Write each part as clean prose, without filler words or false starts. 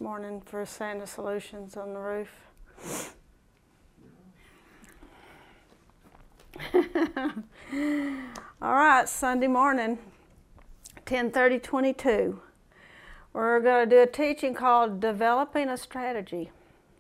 morning for Santa Solutions on the roof. All right, Sunday morning, 10:30:22. We're going to do a teaching called Developing a Strategy.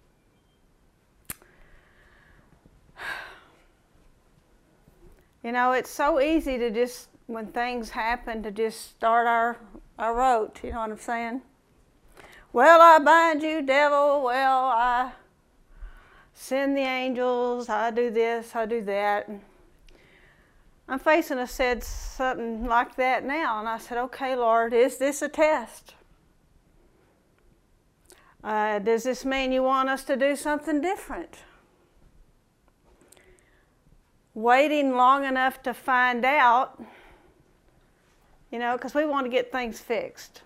You know, it's so easy to just, when things happen, to just start our rote, you know what I'm saying? Well, I bind you, devil. Well, I send the angels. I do this, I do that. I'm facing said something like that now, and I said, okay, Lord, is this a test? Does this mean you want us to do something different? Waiting long enough to find out, you know, because we want to get things fixed.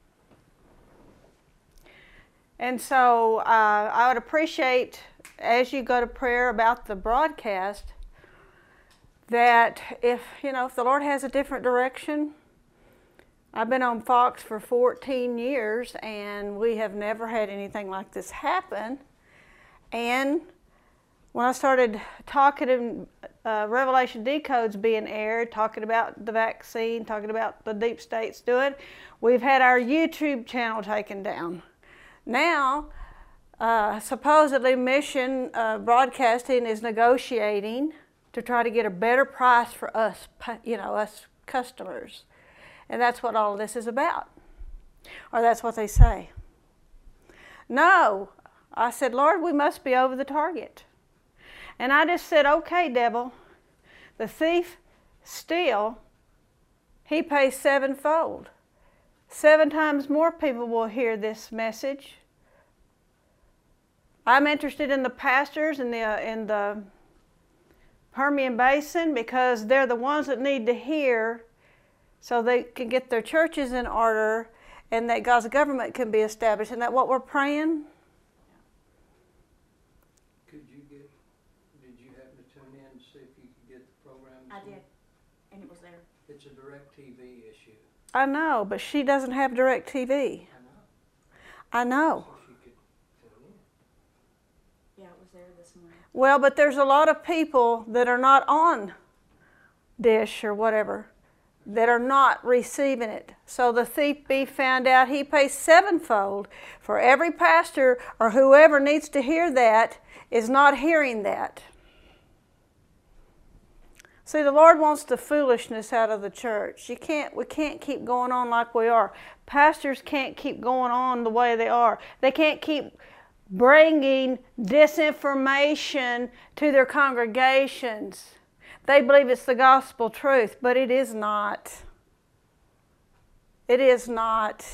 And so I would appreciate, as you go to prayer about the broadcast, that if the Lord has a different direction. I've been on Fox for 14 years, and we have never had anything like this happen. And when I started talking in Revelation Decodes being aired, talking about the vaccine, talking about the deep states doing, we've had our YouTube channel taken down. Now, supposedly Mission Broadcasting is negotiating to try to get a better price for us, us customers. And that's what all of this is about. Or that's what they say. No, I said, Lord, we must be over the target. And I just said, okay, devil, the thief steal, he pays sevenfold. 7 times more people will hear this message. I'm interested in the pastors in the Permian Basin because they're the ones that need to hear so they can get their churches in order and that God's government can be established. Isn't that what we're praying? Did you happen to tune in to see if you could get the program? I did, and it was there. It's a DirecTV issue. I know, but she doesn't have DirecTV. I know. So she could tune in. Yeah, it was there this morning. Well, but there's a lot of people that are not on Dish or whatever that are not receiving it. So the thief be found out, he pays sevenfold for every pastor or whoever needs to hear that is not hearing that. See, the Lord wants the foolishness out of the church. We can't keep going on like we are. Pastors can't keep going on the way they are. They can't keep bringing disinformation to their congregations. They believe it's the gospel truth, but it is not. It is not.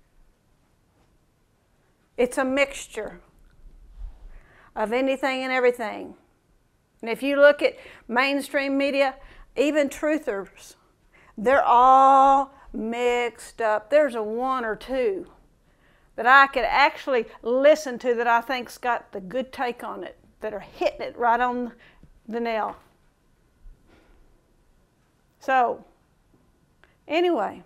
It's a mixture of anything and everything. And if you look at mainstream media, even truthers, they're all mixed up. There's a 1 or 2 that I could actually listen to that I think's got the good take on it, that are hitting it right on the nail. So, anyway,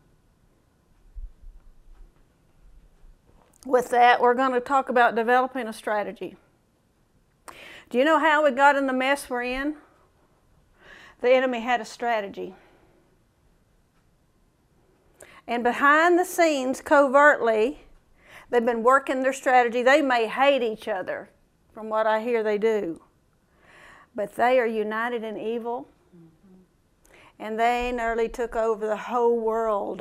with that, we're going to talk about developing a strategy. Do you know how we got in the mess we're in? The enemy had a strategy. And behind the scenes, covertly, they've been working their strategy. They may hate each other, from what I hear they do. But they are united in evil. And they nearly took over the whole world.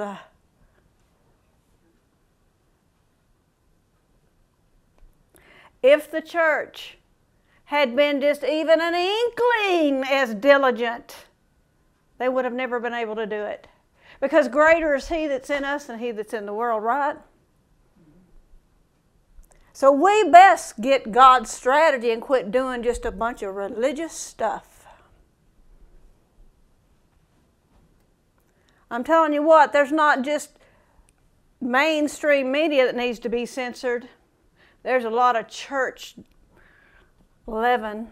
If the church had been just even an inkling as diligent, they would have never been able to do it. Because greater is he that's in us than he that's in the world, right? So we best get God's strategy and quit doing just a bunch of religious stuff. I'm telling you what, there's not just mainstream media that needs to be censored. There's a lot of church leaven.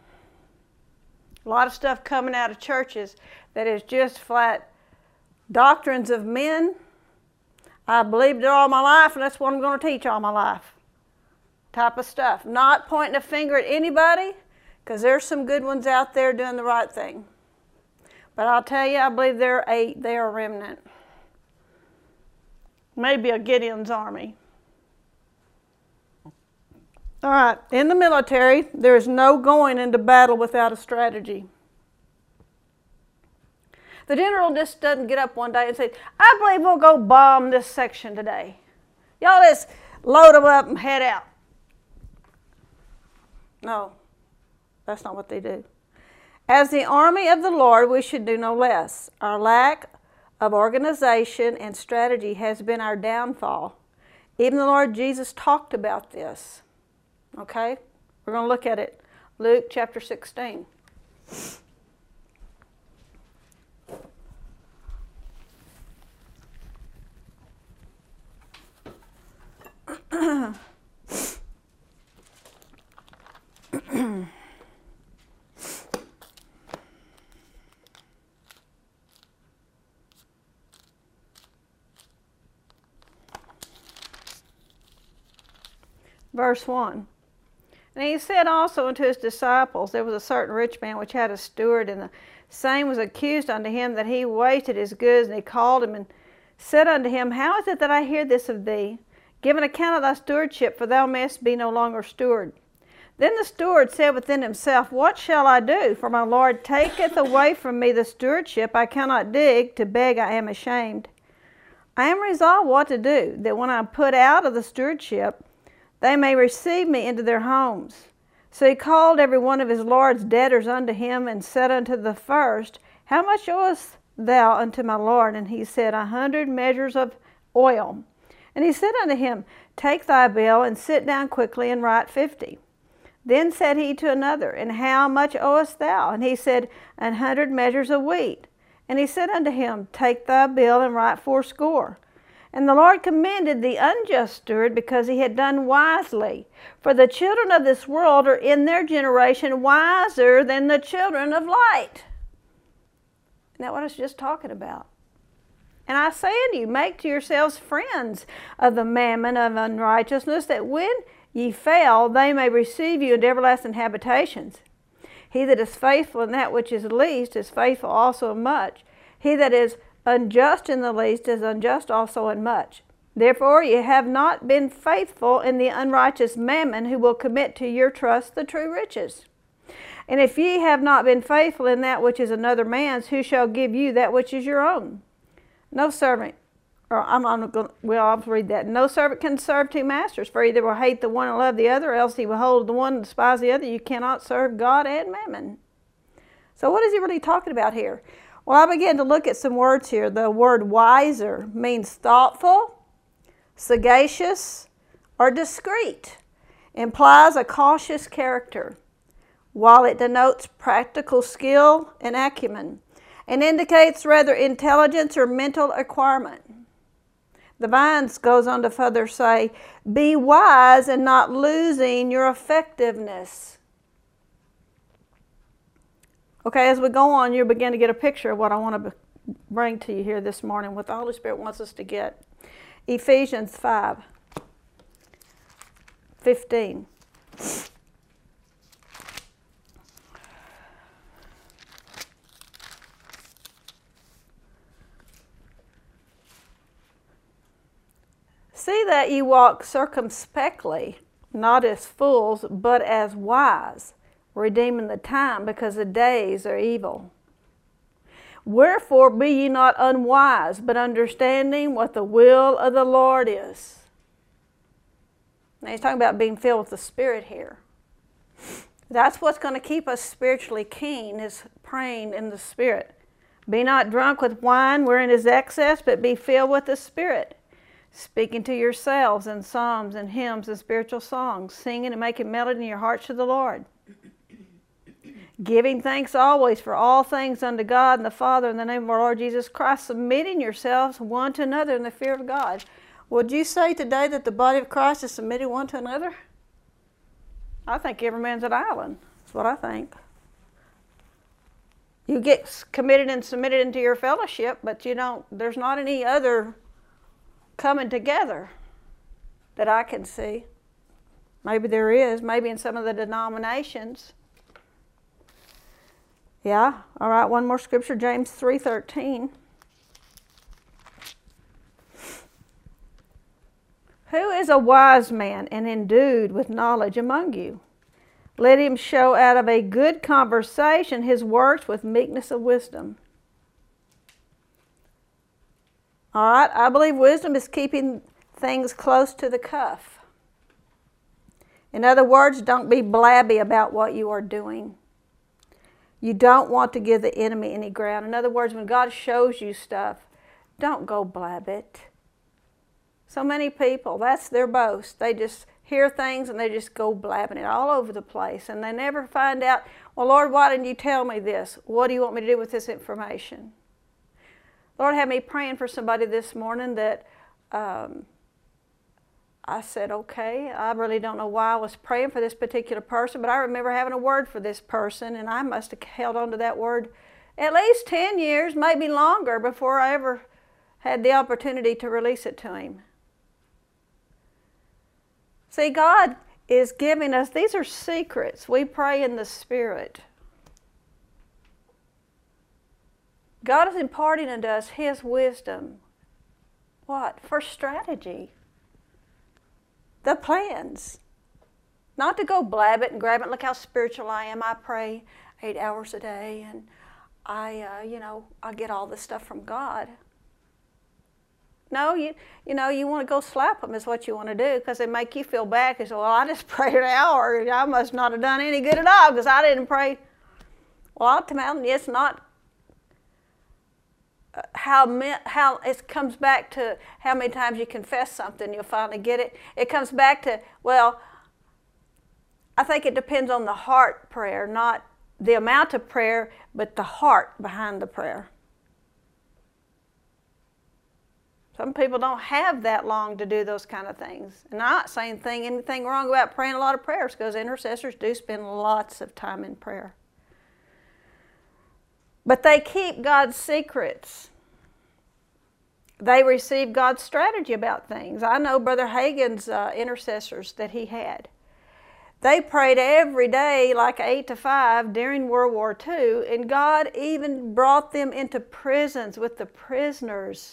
A lot of stuff coming out of churches that is just flat doctrines of men, I believed it all my life, and that's what I'm going to teach all my life. Type of stuff. Not pointing a finger at anybody, because there's some good ones out there doing the right thing. But I'll tell you, I believe they're a remnant. Maybe a Gideon's army. All right, in the military, there is no going into battle without a strategy. The general just doesn't get up one day and say, I believe we'll go bomb this section today. Y'all just load them up and head out. No, that's not what they do. As the army of the Lord, we should do no less. Our lack of organization and strategy has been our downfall. Even the Lord Jesus talked about this. Okay? We're going to look at it. Luke chapter 16. Verse 1. And he said also unto his disciples, there was a certain rich man which had a steward, and the same was accused unto him that he wasted his goods. And he called him and said unto him, How is it that I hear this of thee? Give an account of thy stewardship, for thou mayest be no longer steward. Then the steward said within himself, What shall I do? For my Lord taketh away from me the stewardship. I cannot dig, to beg I am ashamed. I am resolved what to do, that when I am put out of the stewardship, they may receive me into their homes. So he called every one of his Lord's debtors unto him, and said unto the first, How much owest thou unto my Lord? And he said, 100 measures of oil. And he said unto him, Take thy bill, and sit down quickly, and write 50. Then said he to another, And how much owest thou? And he said, 100 measures of wheat. And he said unto him, Take thy bill, and write 80. And the Lord commended the unjust steward, because he had done wisely. For the children of this world are in their generation wiser than the children of light. Isn't that what I was just talking about? And I say unto you, make to yourselves friends of the mammon of unrighteousness, that when ye fail, they may receive you into everlasting habitations. He that is faithful in that which is least is faithful also in much. He that is unjust in the least is unjust also in much. Therefore ye have not been faithful in the unrighteous mammon, who will commit to your trust the true riches. And if ye have not been faithful in that which is another man's, who shall give you that which is your own? No servant, I'll read that. No servant can serve two masters, for either will hate the one and love the other, or else he will hold the one and despise the other. You cannot serve God and mammon. So what is he really talking about here? Well, I began to look at some words here. The word wiser means thoughtful, sagacious, or discreet. Implies a cautious character, while it denotes practical skill and acumen, and indicates rather intelligence or mental acquirement. The Vines goes on to further say, be wise and not losing your effectiveness. Okay, as we go on, you'll begin to get a picture of what I want to bring to you here this morning, what the Holy Spirit wants us to get. Ephesians 5:15. See that ye walk circumspectly, not as fools, but as wise, redeeming the time, because the days are evil. Wherefore be ye not unwise, but understanding what the will of the Lord is. Now he's talking about being filled with the Spirit here. That's what's going to keep us spiritually keen, is praying in the Spirit. Be not drunk with wine wherein is excess, but be filled with the Spirit, speaking to yourselves in psalms and hymns and spiritual songs, singing and making melody in your hearts to the Lord. Giving thanks always for all things unto God and the Father in the name of our Lord Jesus Christ, submitting yourselves one to another in the fear of God. Would you say today that the body of Christ is submitted one to another? I think every man's an island. That's what I think. You get committed and submitted into your fellowship, but you don't. There's not any other coming together that I can see. Maybe there is, maybe in some of the denominations. Yeah, all right, one more scripture, James 3:13. Who is a wise man and endued with knowledge among you? Let him show out of a good conversation his works with meekness of wisdom. All right, I believe wisdom is keeping things close to the cuff. In other words, don't be blabby about what you are doing. You don't want to give the enemy any ground. In other words, when God shows you stuff, don't go blab it. So many people, that's their boast. They just hear things and they just go blabbing it all over the place. And they never find out, well, Lord, why didn't you tell me this? What do you want me to do with this information? Lord had me praying for somebody this morning that I said, okay, I really don't know why I was praying for this particular person, but I remember having a word for this person, and I must have held on to that word at least 10 years, maybe longer, before I ever had the opportunity to release it to him. See, God is giving us, these are secrets. We pray in the Spirit. God is imparting unto us His wisdom. What? For strategy. The plans. Not to go blab it and grab it. Look how spiritual I am. I pray 8 hours a day and I get all this stuff from God. No, you want to go slap them is what you want to do because they make you feel bad because, well, I just prayed an hour. I must not have done any good at all because I didn't pray. Well, ultimately, it's not how it comes back to how many times you confess something, you'll finally get it. It comes back to, well, I think it depends on the heart prayer, not the amount of prayer, but the heart behind the prayer. Some people don't have that long to do those kind of things. And I'm not saying anything wrong about praying a lot of prayers because intercessors do spend lots of time in prayer. But they keep God's secrets. They receive God's strategy about things. I know Brother Hagin's intercessors that he had. They prayed every day like 8 to 5 during World War II, and God even brought them into prisons with the prisoners.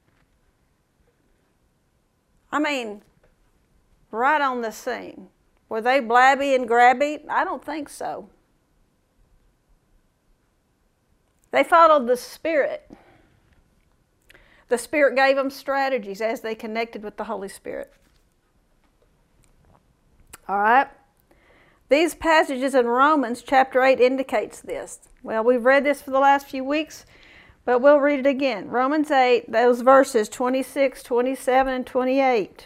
I mean, right on the scene. Were they blabby and grabby? I don't think so. They followed the Spirit. The Spirit gave them strategies as they connected with the Holy Spirit. All right? These passages in Romans chapter 8 indicates this. Well, we've read this for the last few weeks, but we'll read it again. Romans 8, those verses 26, 27, and 28.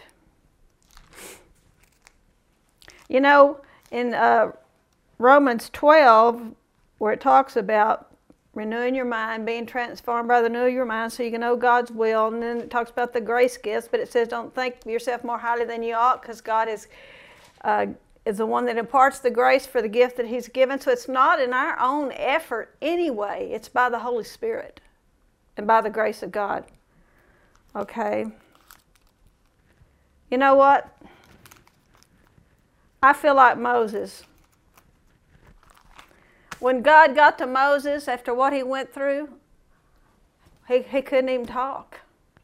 You know, in Romans 12, where it talks about renewing your mind, being transformed by the renewal of your mind so you can know God's will. And then it talks about the grace gifts, but it says don't think of yourself more highly than you ought because God is the one that imparts the grace for the gift that He's given. So it's not in our own effort anyway. It's by the Holy Spirit and by the grace of God. Okay. You know what? I feel like Moses. When God got to Moses after what he went through, he couldn't even talk.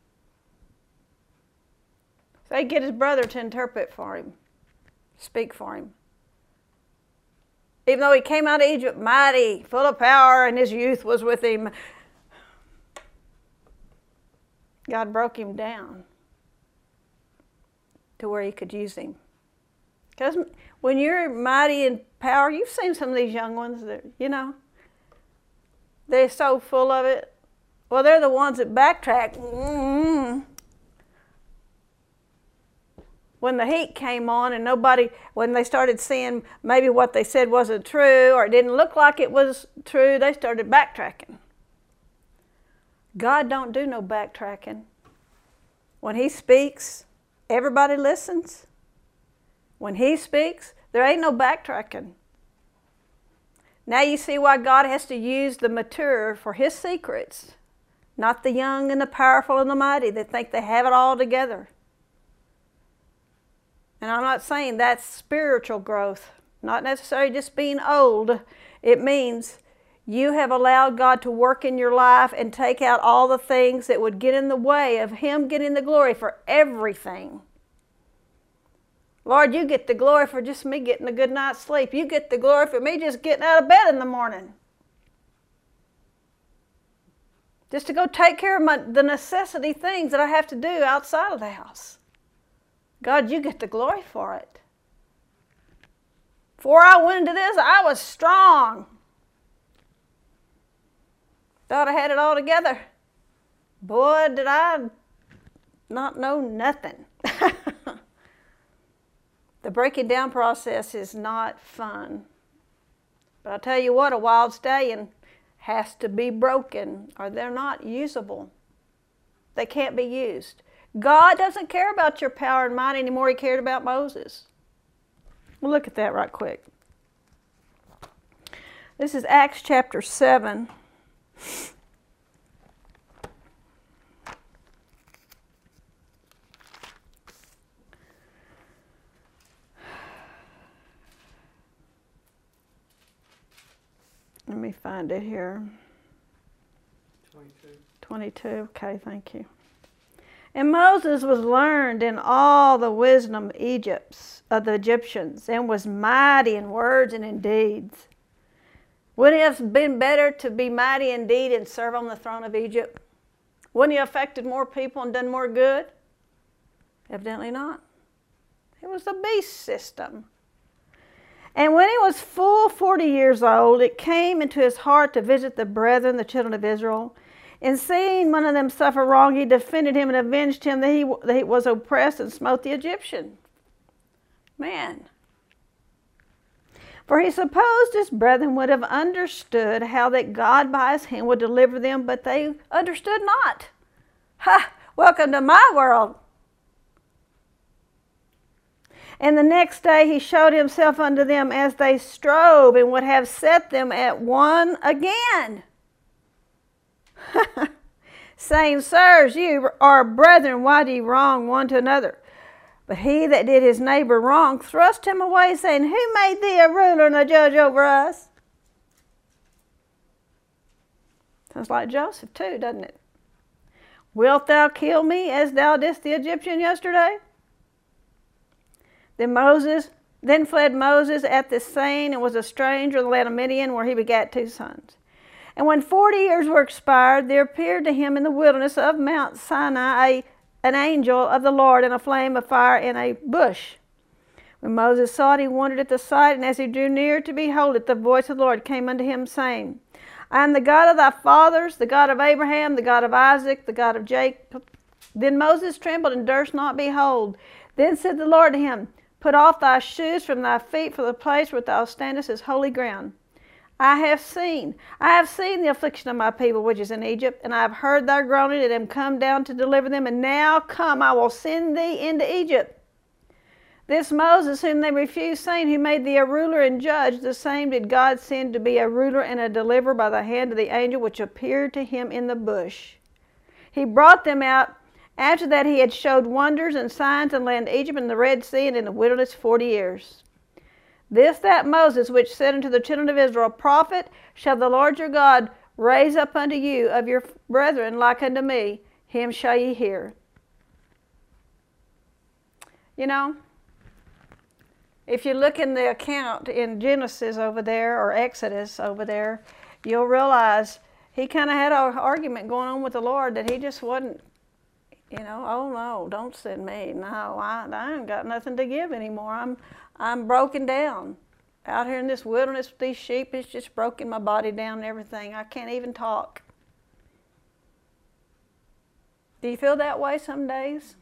So he'd get his brother to interpret for him, speak for him. Even though he came out of Egypt mighty, full of power, and his youth was with him, God broke him down to where He could use him. Because when you're mighty in power, you've seen some of these young ones that, they're so full of it. Well, they're the ones that backtrack. When the heat came on and when they started seeing maybe what they said wasn't true or it didn't look like it was true, they started backtracking. God don't do no backtracking. When He speaks, everybody listens. When He speaks, there ain't no backtracking. Now you see why God has to use the mature for His secrets, not the young and the powerful and the mighty that think they have it all together. And I'm not saying that's spiritual growth, not necessarily just being old. It means you have allowed God to work in your life and take out all the things that would get in the way of Him getting the glory for everything. Lord, you get the glory for just me getting a good night's sleep. You get the glory for me just getting out of bed in the morning. Just to go take care of the necessity things that I have to do outside of the house. God, you get the glory for it. Before I went into this, I was strong. Thought I had it all together. Boy, did I not know nothing. The breaking down process is not fun. But I'll tell you what, a wild stallion has to be broken or they're not usable. They can't be used. God doesn't care about your power and might anymore. He cared about Moses. We'll look at that right quick. This is Acts chapter 7. Let me find it here. 22. Okay, thank you. And Moses was learned in all the wisdom of the Egyptians, and was mighty in words and in deeds. Wouldn't it have been better to be mighty in deed and serve on the throne of Egypt? Wouldn't he have affected more people and done more good? Evidently not. It was the beast system. And when he was full 40 years old, it came into his heart to visit the brethren, the children of Israel. And seeing one of them suffer wrong, he defended him and avenged him that he was oppressed and smote the Egyptian. Man. For he supposed his brethren would have understood how that God by his hand would deliver them, but they understood not. Ha! Welcome to my world. And the next day he showed himself unto them as they strove, and would have set them at one again. Saying, Sirs, you are brethren, why do you wrong one to another? But he that did his neighbor wrong thrust him away, saying, Who made thee a ruler and a judge over us? Sounds like Joseph too, doesn't it? Wilt thou kill me as thou didst the Egyptian yesterday? Then fled Moses at this saying, and was a stranger in the land of Midian, where he begat 2 sons. And when 40 years were expired, there appeared to him in the wilderness of Mount Sinai an angel of the Lord in a flame of fire in a bush. When Moses saw it, he wondered at the sight, and as he drew near to behold it, the voice of the Lord came unto him, saying, I am the God of thy fathers, the God of Abraham, the God of Isaac, the God of Jacob. Then Moses trembled and durst not behold. Then said the Lord to him, Put off thy shoes from thy feet, for the place where thou standest is holy ground. I have seen the affliction of my people which is in Egypt, and I have heard their groaning, and am come down to deliver them. And now come, I will send thee into Egypt. This Moses, whom they refused, saying, Who made thee a ruler and judge, the same did God send to be a ruler and a deliverer by the hand of the angel which appeared to him in the bush. He brought them out. After that he had showed wonders and signs in the land of Egypt and the Red Sea and in the wilderness 40 years. That Moses, which said unto the children of Israel, Prophet shall the Lord your God raise up unto you of your brethren like unto me, him shall ye hear. You know, if you look in the account in Genesis over there, or Exodus over there, you'll realize he kind of had an argument going on with the Lord that he just wasn't, oh no, don't send me. No, I ain't got nothing to give anymore. I'm broken down. Out here in this wilderness with these sheep, it's just broken my body down and everything. I can't even talk. Do you feel that way some days?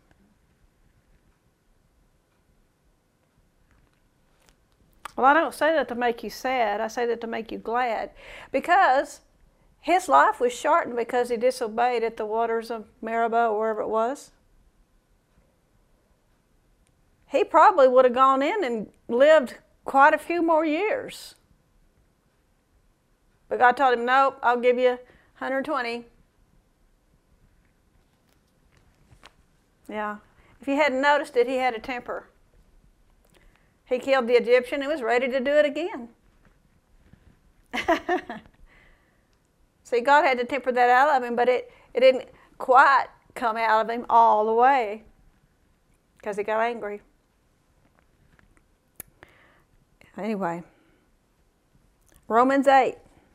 Well, I don't say that to make you sad. I say that to make you glad. Because his life was shortened because he disobeyed at the waters of Meribah or wherever it was. He probably would have gone in and lived quite a few more years. But God told him, nope, I'll give you 120. Yeah. If you hadn't noticed it, he had a temper. He killed the Egyptian and was ready to do it again. See, God had to temper that out of him, but it didn't quite come out of him all the way because he got angry. Anyway, Romans 8.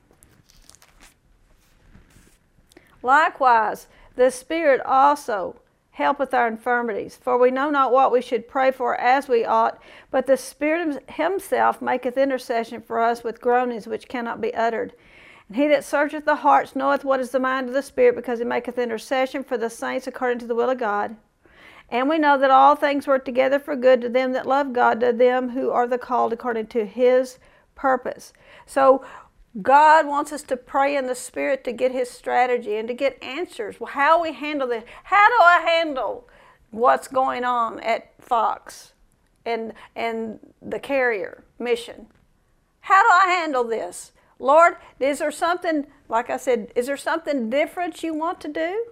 Likewise, the Spirit also helpeth our infirmities, for we know not what we should pray for as we ought, but the Spirit himself maketh intercession for us with groanings which cannot be uttered. And he that searcheth the hearts knoweth what is the mind of the Spirit, because he maketh intercession for the saints according to the will of God. And we know that all things work together for good to them that love God, to them who are the called according to his purpose. So God wants us to pray in the Spirit to get his strategy and to get answers. Well, how we handle this. How do I handle what's going on at Fox and the carrier mission? How do I handle this? Lord, is there something, like I said, is there something different you want to do?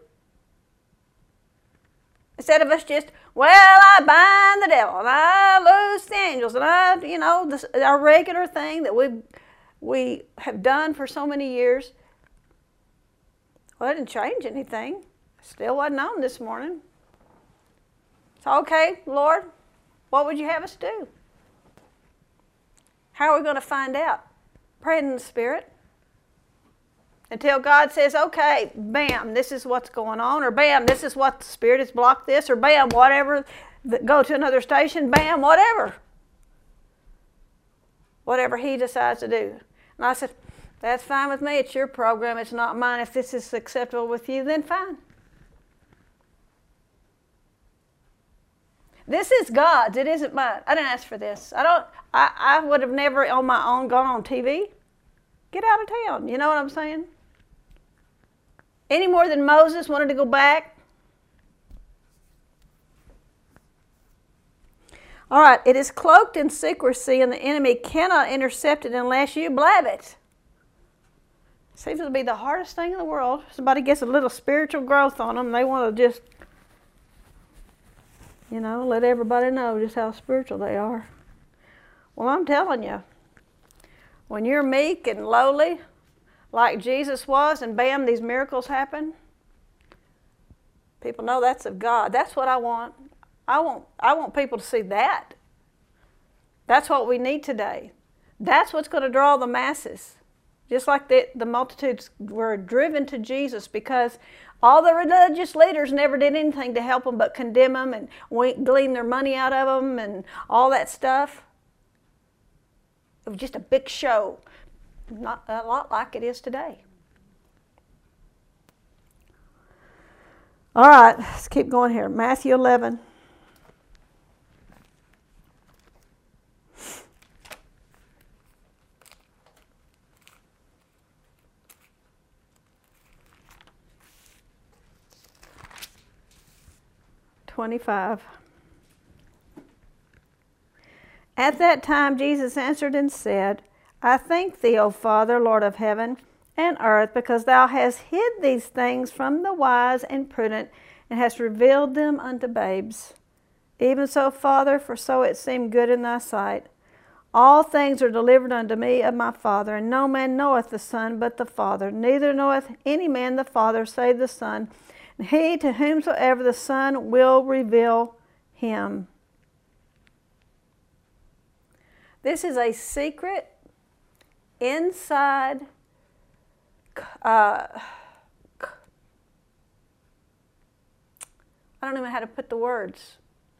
Instead of us just, well, I bind the devil and I loose the angels and our regular thing that we have done for so many years. Well, it didn't change anything. Still wasn't on this morning. So, okay, Lord, what would you have us do? How are we going to find out? Praying in the Spirit. Until God says, okay, bam, this is what's going on, or bam, this is what the Spirit has blocked this, or bam, whatever, go to another station, bam, whatever. Whatever he decides to do. And I said, that's fine with me. It's your program. It's not mine. If this is acceptable with you, then fine. This is God's. It isn't mine. I didn't ask for this. I would have never on my own gone on TV. Get out of town. You know what I'm saying? Any more than Moses wanted to go back. All right, it is cloaked in secrecy, and the enemy cannot intercept it unless you blab it. Seems to be the hardest thing in the world. Somebody gets a little spiritual growth on them, they want to just, let everybody know just how spiritual they are. Well, I'm telling you, when you're meek and lowly, like Jesus was, and bam, these miracles happen, people know that's of God. That's what I want. I want people to see that. That's what we need today. That's what's going to draw the masses. Just like the multitudes were driven to Jesus because all the religious leaders never did anything to help them but condemn them and glean their money out of them and all that stuff. It was just a big show. Not a lot like it is today. All right, let's keep going here. Matthew 11. At that time Jesus answered and said, I thank thee, O Father, Lord of heaven and earth, because thou hast hid these things from the wise and prudent, and hast revealed them unto babes. Even so, Father, for so it seemed good in thy sight. All things are delivered unto me of my Father, and no man knoweth the Son but the Father, neither knoweth any man the Father save the Son, and he to whomsoever the Son will reveal him. This is a secret, inside, I don't even know how to put the words.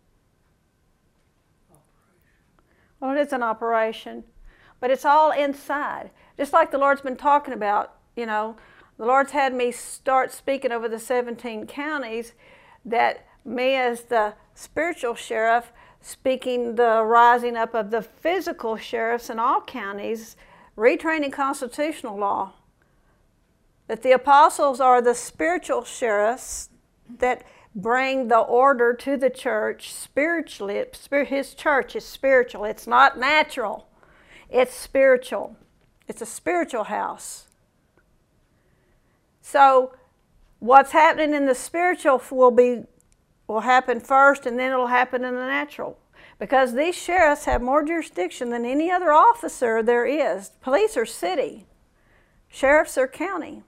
Well, it is an operation, but it's all inside. Just like the Lord's been talking about, the Lord's had me start speaking over the 17 counties, that me as the spiritual sheriff, speaking the rising up of the physical sheriffs in all counties, retraining constitutional law. That the apostles are the spiritual sheriffs that bring the order to the church spiritually. His church is spiritual. It's not natural. It's spiritual. It's a spiritual house. So what's happening in the spiritual will be will happen first, and then it'll happen in the natural. Because these sheriffs have more jurisdiction than any other officer there is. Police are city. Sheriffs are county.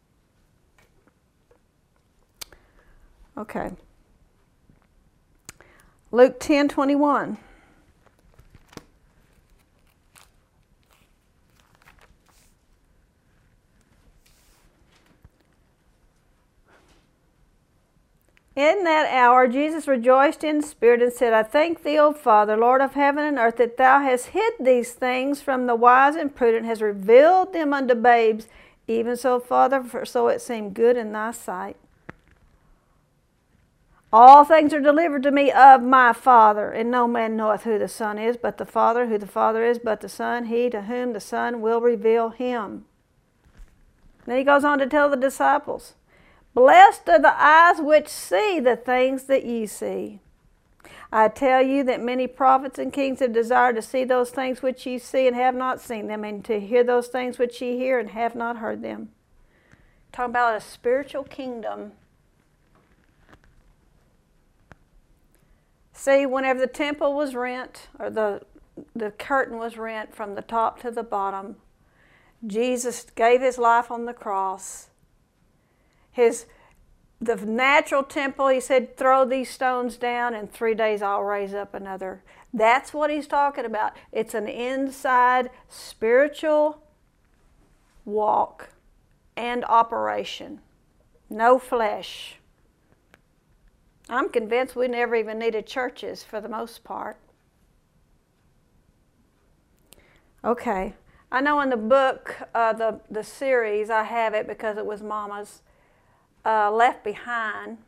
Okay. Luke 10:21. In that hour Jesus rejoiced in spirit and said, I thank thee, O Father, Lord of heaven and earth, that thou hast hid these things from the wise and prudent, hast revealed them unto babes. Even so, Father, for so it seemed good in thy sight. All things are delivered to me of my Father, and no man knoweth who the Son is, but the Father, who the Father is, but the Son, he to whom the Son will reveal him. Then he goes on to tell the disciples, Blessed are the eyes which see the things that ye see. I tell you that many prophets and kings have desired to see those things which ye see and have not seen them, and to hear those things which ye hear and have not heard them. Talking about a spiritual kingdom. See, whenever the temple was rent, or the curtain was rent from the top to the bottom, Jesus gave his life on the cross. The natural temple, he said, throw these stones down, and 3 days I'll raise up another. That's what he's talking about. It's an inside spiritual walk and operation. No flesh. I'm convinced we never even needed churches for the most part. Okay. I know in the book, the series, I have it because it was Mama's, Left Behind.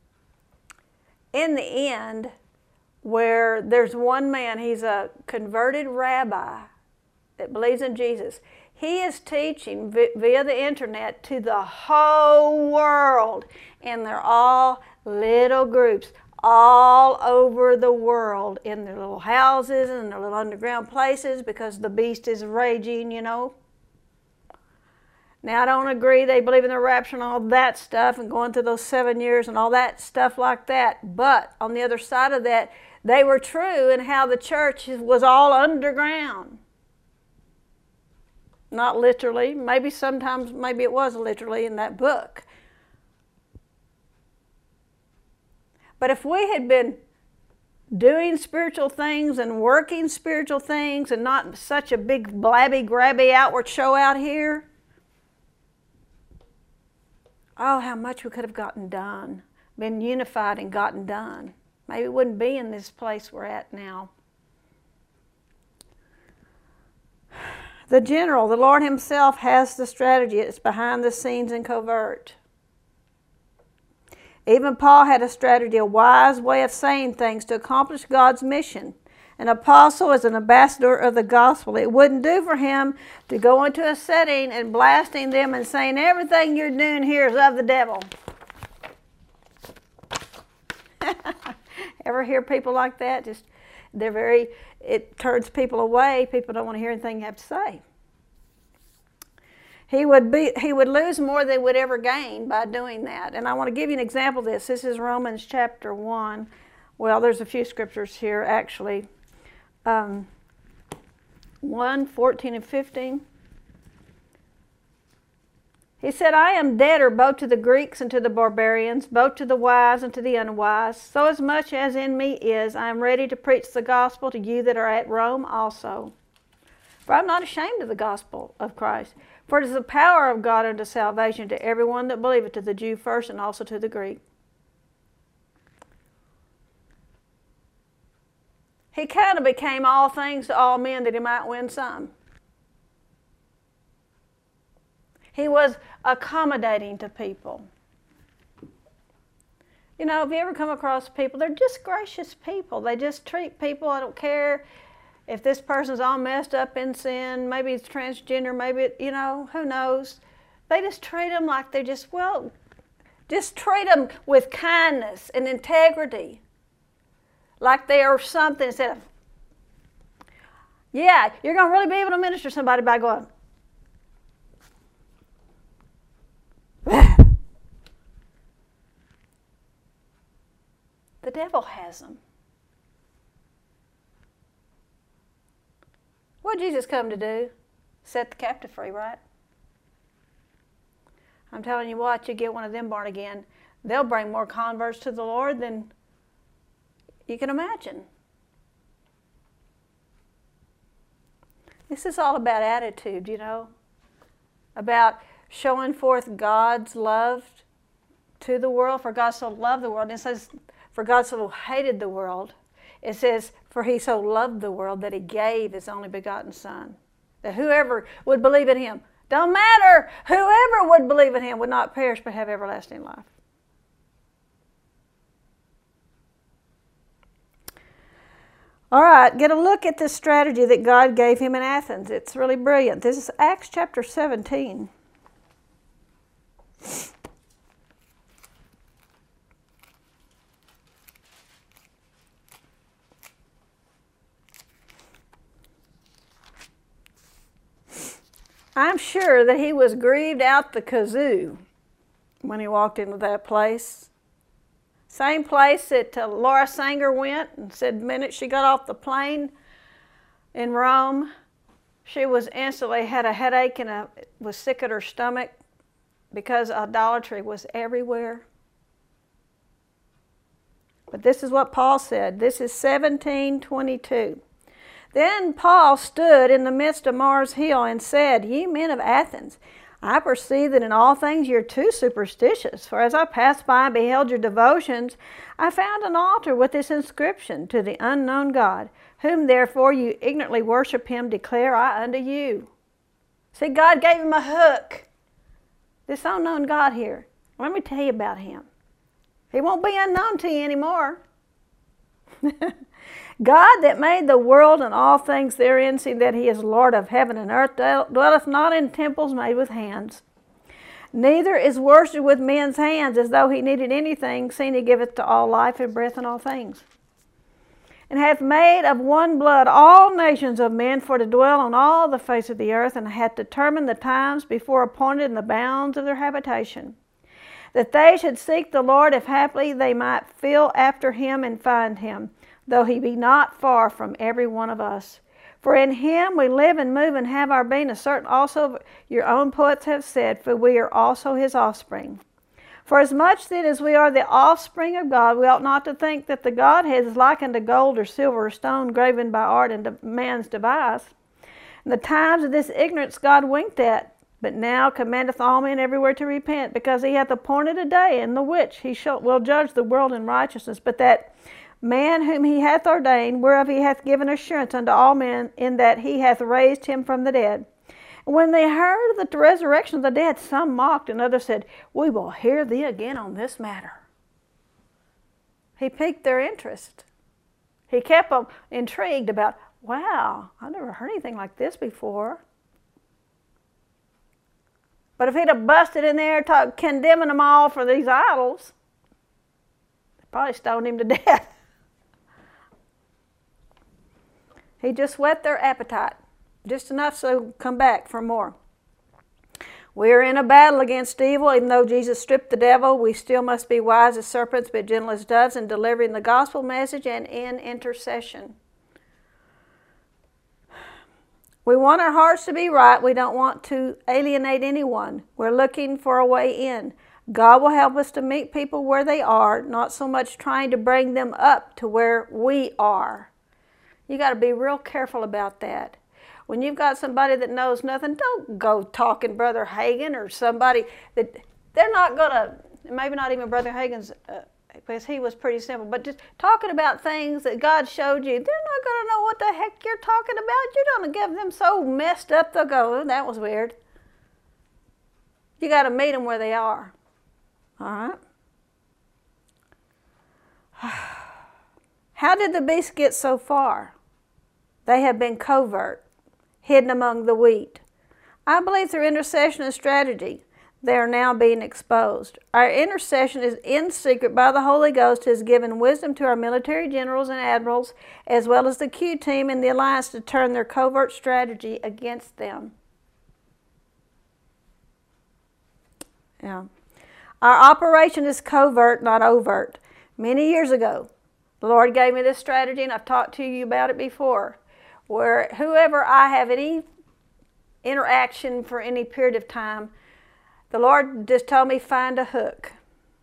In the end, where there's one man, he's a converted rabbi that believes in Jesus. He is teaching via the internet to the whole world, and they're all little groups all over the world in their little houses and their little underground places because the beast is raging, you know. Now, I don't agree they believe in the rapture and all that stuff and going through those 7 years and all that stuff like that. But on the other side of that, they were true in how the church was all underground. Not literally. Maybe sometimes, maybe it was literally in that book. But if we had been doing spiritual things and working spiritual things and not such a big blabby, grabby outward show out here, oh, how much we could have gotten done, been unified and gotten done. Maybe we wouldn't be in this place we're at now. The general, the Lord himself, has the strategy. It's behind the scenes and covert. Even Paul had a strategy, a wise way of saying things to accomplish God's mission. An apostle is an ambassador of the gospel. It wouldn't do for him to go into a setting and blasting them and saying everything you're doing here is of the devil. Ever hear people like that? It turns people away. People don't want to hear anything you have to say. He would lose more than he would ever gain by doing that. And I want to give you an example of this. This is Romans chapter 1. Well, there's a few scriptures here, actually. 1, 14 and 15. He said, I am debtor both to the Greeks and to the barbarians, both to the wise and to the unwise. So as much as in me is, I am ready to preach the gospel to you that are at Rome also. For I am not ashamed of the gospel of Christ. For it is the power of God unto salvation to everyone that believeth, to the Jew first and also to the Greek. He kind of became all things to all men that he might win some. He was accommodating to people. You know, have you ever come across people, they're just gracious people. They just treat people, I don't care if this person's all messed up in sin, maybe it's transgender, maybe, who knows. They just treat them like they're just treat them with kindness and integrity. Like they are something instead of, yeah, you're going to really be able to minister to somebody by going, devil has them. What did Jesus come to do? Set the captive free, right? I'm telling you what, you get one of them born again, they'll bring more converts to the Lord than you can imagine. This is all about attitude, you know, about showing forth God's love to the world. For God so loved the world. And it says, for God so hated the world. It says, for he so loved the world that he gave his only begotten Son. That whoever would believe in him, don't matter, whoever would believe in him would not perish but have everlasting life. All right, get a look at this strategy that God gave him in Athens. It's really brilliant. This is Acts chapter 17. I'm sure that he was grieved out the kazoo when he walked into that place. Same place that Laura Sanger went and said the minute she got off the plane in Rome, she was instantly had a headache and was sick at her stomach because idolatry was everywhere. But this is what Paul said. This is 17:22. Then Paul stood in the midst of Mars Hill and said, Ye men of Athens, I perceive that in all things you are too superstitious. For as I passed by and beheld your devotions, I found an altar with this inscription, To the unknown God, whom therefore you ignorantly worship him, declare I unto you. See, God gave him a hook. This unknown God here, let me tell you about him. He won't be unknown to you anymore. God that made the world and all things therein, see that he is Lord of heaven and earth, dwelleth not in temples made with hands. Neither is worshipped with men's hands as though he needed anything, seeing he giveth to all life and breath and all things. And hath made of one blood all nations of men for to dwell on all the face of the earth, and hath determined the times before appointed in the bounds of their habitation, that they should seek the Lord, if haply they might feel after him and find him, though he be not far from every one of us. For in him we live and move and have our being, as certain also your own poets have said, for we are also his offspring. For as much then as we are the offspring of God, we ought not to think that the Godhead is likened to gold or silver or stone graven by art and man's device. In the times of this ignorance God winked at, but now commandeth all men everywhere to repent, because he hath appointed a day in the which he will judge the world in righteousness, but that man whom he hath ordained, whereof he hath given assurance unto all men, in that he hath raised him from the dead. And when they heard of the resurrection of the dead, some mocked, and others said, We will hear thee again on this matter. He piqued their interest. He kept them intrigued about, wow, I've never heard anything like this before. But if he'd have busted in there condemning them all for these idols, they probably stoned him to death. He just whet their appetite, just enough so come back for more. We are in a battle against evil. Even though Jesus stripped the devil, we still must be wise as serpents but gentle as doves in delivering the gospel message and in intercession. We want our hearts to be right. We don't want to alienate anyone. We're looking for a way in. God will help us to meet people where they are, not so much trying to bring them up to where we are. You got to be real careful about that. When you've got somebody that knows nothing, don't go talking Brother Hagin or somebody that they're not going to, maybe not even Brother Hagin's, because he was pretty simple, but just talking about things that God showed you, they're not going to know what the heck you're talking about. You're going to get them so messed up, they'll go, oh, that was weird. You got to meet them where they are. All right? How did the beasts get so far? They have been covert, hidden among the wheat. I believe through intercession and strategy, they are now being exposed. Our intercession is in secret by the Holy Ghost, has given wisdom to our military generals and admirals, as well as the Q team and the alliance to turn their covert strategy against them. Yeah. Our operation is covert, not overt. Many years ago, The Lord gave me this strategy, and I've talked to you about it before, where whoever I have any interaction for any period of time, the Lord just told me find a hook.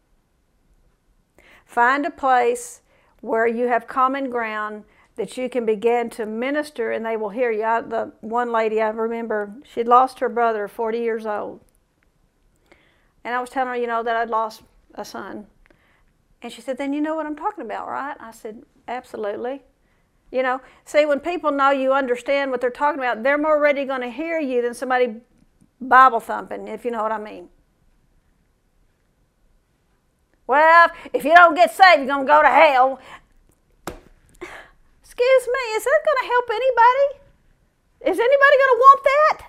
Find a place where you have common ground that you can begin to minister and they will hear you. The one lady I remember, she'd lost her brother, 40 years old. And I was telling her, that I'd lost a son. And she said, then you know what I'm talking about, right? I said, absolutely. See, when people know you understand what they're talking about, they're more ready going to hear you than somebody Bible thumping, if you know what I mean. Well, if you don't get saved, you're going to go to hell. Excuse me, is that going to help anybody? Is anybody going to want that?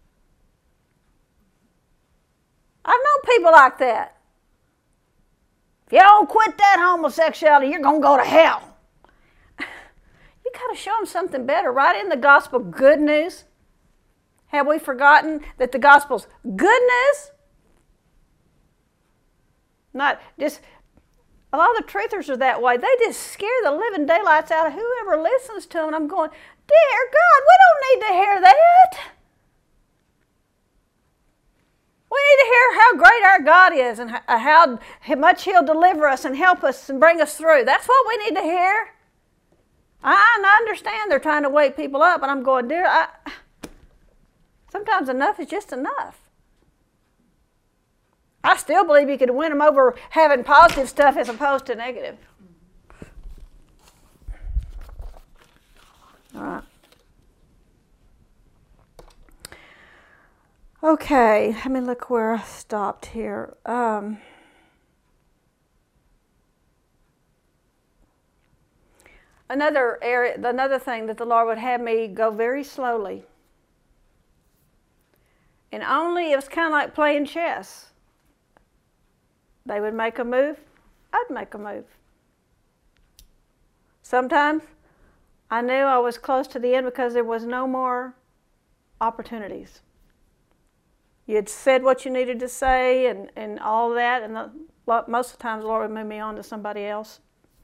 I've known people like that. If you don't quit that homosexuality, you're going to go to hell. You got to show them something better. Right in the gospel, good news. Have we forgotten that the gospel's good news? Not just, a lot of the truthers are that way. They just scare the living daylights out of whoever listens to them. And I'm going, dear God, we don't need to hear that. We need to hear how great our God is and how much He'll deliver us and help us and bring us through. That's what we need to hear. I understand they're trying to wake people up, and I'm going, dear, sometimes enough is just enough. I still believe you could win them over having positive stuff as opposed to negative. All right. Okay, let me look where I stopped here. Another thing that the Lord would have me go very slowly. And only, it was kind of like playing chess. They would make a move, I'd make a move. Sometimes I knew I was close to the end because there was no more opportunities. You had said what you needed to say and all that, and most of the times the Lord would move me on to somebody else.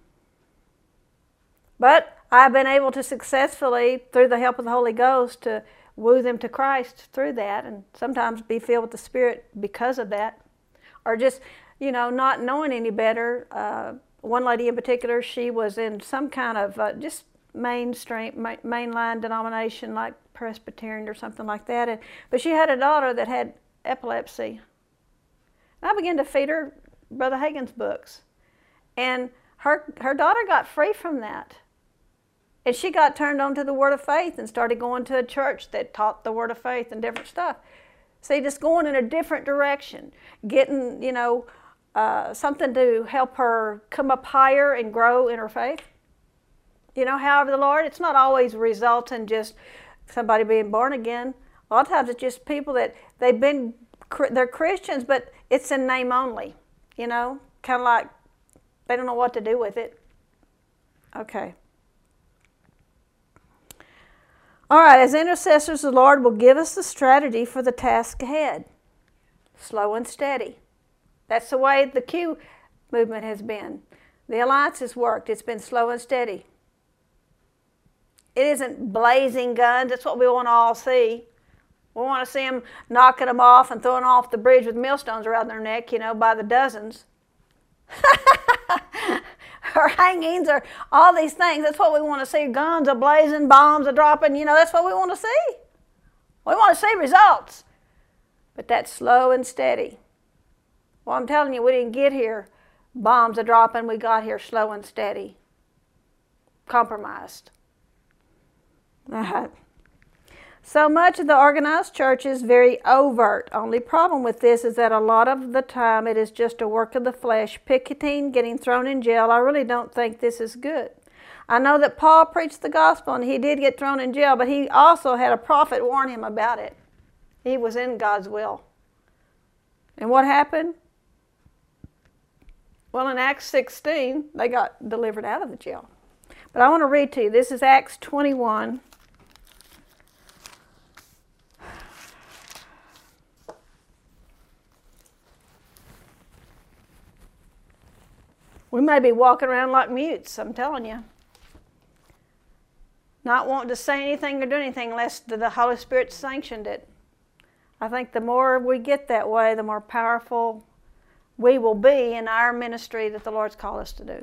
But I've been able to successfully, through the help of the Holy Ghost, to woo them to Christ through that, and sometimes be filled with the Spirit because of that. Or just, not knowing any better. One lady in particular, she was in some kind of just mainline denomination like Presbyterian or something like that. But she had a daughter that had epilepsy. And I began to feed her Brother Hagin's books. And her daughter got free from that. And she got turned on to the Word of Faith and started going to a church that taught the Word of Faith and different stuff. See, just going in a different direction, getting, something to help her come up higher and grow in her faith. However, the Lord, it's not always result in just somebody being born again. A lot of times it's just people that they're Christians, but it's in name only, kind of like they don't know what to do with it. Okay. All right, as intercessors, the Lord will give us the strategy for the task ahead. Slow and steady. That's the way the Q movement has been. The alliance has worked. It's been slow and steady. It isn't blazing guns. That's what we want to all see. We want to see them knocking them off and throwing off the bridge with millstones around their neck, by the dozens. Or hangings or all these things. That's what we want to see. Guns are blazing, bombs are dropping. That's what we want to see. We want to see results. But that's slow and steady. Well, I'm telling you, we didn't get here. Bombs are dropping. We got here slow and steady. Compromised. So much of the organized church is very overt. Only problem with this is that a lot of the time it is just a work of the flesh, picketing, getting thrown in jail. I really don't think this is good. I know that Paul preached the gospel and he did get thrown in jail, but he also had a prophet warn him about it. He was in God's will. And what happened? Well, in Acts 16, they got delivered out of the jail. But I want to read to you. This is Acts 21. We may be walking around like mutes, I'm telling you. Not wanting to say anything or do anything unless the Holy Spirit sanctioned it. I think the more we get that way, the more powerful we will be in our ministry that the Lord's called us to do.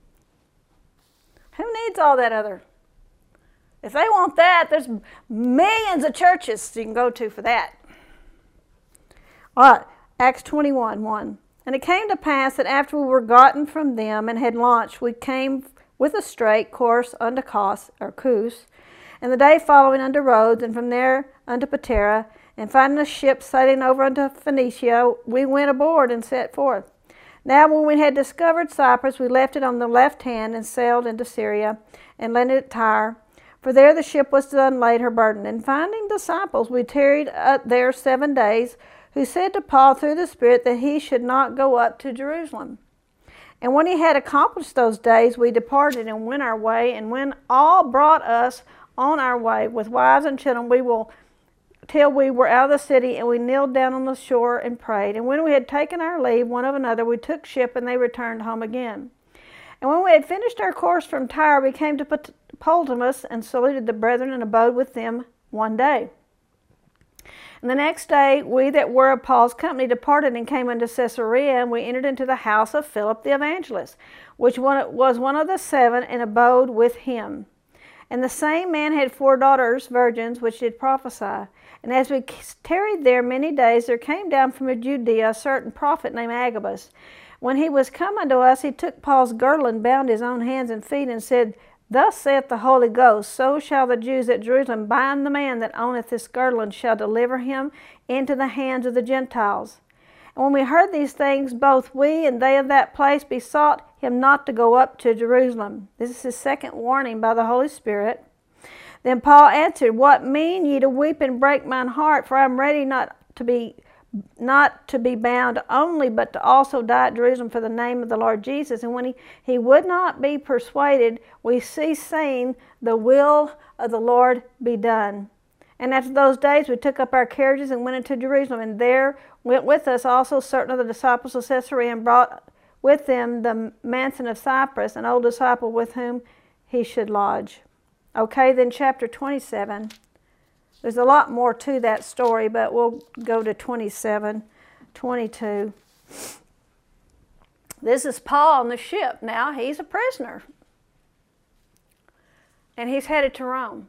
Who needs all that other? If they want that, there's millions of churches you can go to for that. All right, Acts 21:1. And it came to pass that after we were gotten from them and had launched, we came with a straight course unto Kos, or Kos, and the day following unto Rhodes, and from there unto Patara, and finding a ship sailing over unto Phoenicia, we went aboard and set forth. Now when we had discovered Cyprus, we left it on the left hand and sailed into Syria, and landed at Tyre. For there the ship was to unlade her burden. And finding disciples, we tarried there 7 days, who said to Paul through the Spirit that he should not go up to Jerusalem. And when he had accomplished those days, we departed and went our way. And when all brought us on our way with wives and children, till we were out of the city, and we kneeled down on the shore and prayed. And when we had taken our leave one of another, we took ship, and they returned home again. And when we had finished our course from Tyre, we came to Ptolemais, and saluted the brethren, and abode with them 1 day. And the next day we that were of Paul's company departed and came unto Caesarea, and we entered into the house of Philip the evangelist, which was one of the 7, and abode with him. And the same man had 4 daughters, virgins, which did prophesy. And as we tarried there many days, there came down from Judea a certain prophet named Agabus. When he was come unto us, he took Paul's girdle and bound his own hands and feet, and said, Thus saith the Holy Ghost, so shall the Jews at Jerusalem bind the man that owneth this girdle, and shall deliver him into the hands of the Gentiles. And when we heard these things, both we and they of that place besought him not to go up to Jerusalem. This is his second warning by the Holy Spirit. Then Paul answered, What mean ye to weep and break mine heart? For I am ready not to be bound only, but to also die at Jerusalem for the name of the Lord Jesus. And when he would not be persuaded, we ceased saying, The will of the Lord be done. And after those days we took up our carriages and went into Jerusalem. And there went with us also certain of the disciples of Caesarea, and brought with them the Manson of Cyprus, an old disciple with whom he should lodge. Okay, then chapter 27. There's a lot more to that story, but we'll go to 27, 22. This is Paul on the ship now. He's a prisoner. And he's headed to Rome.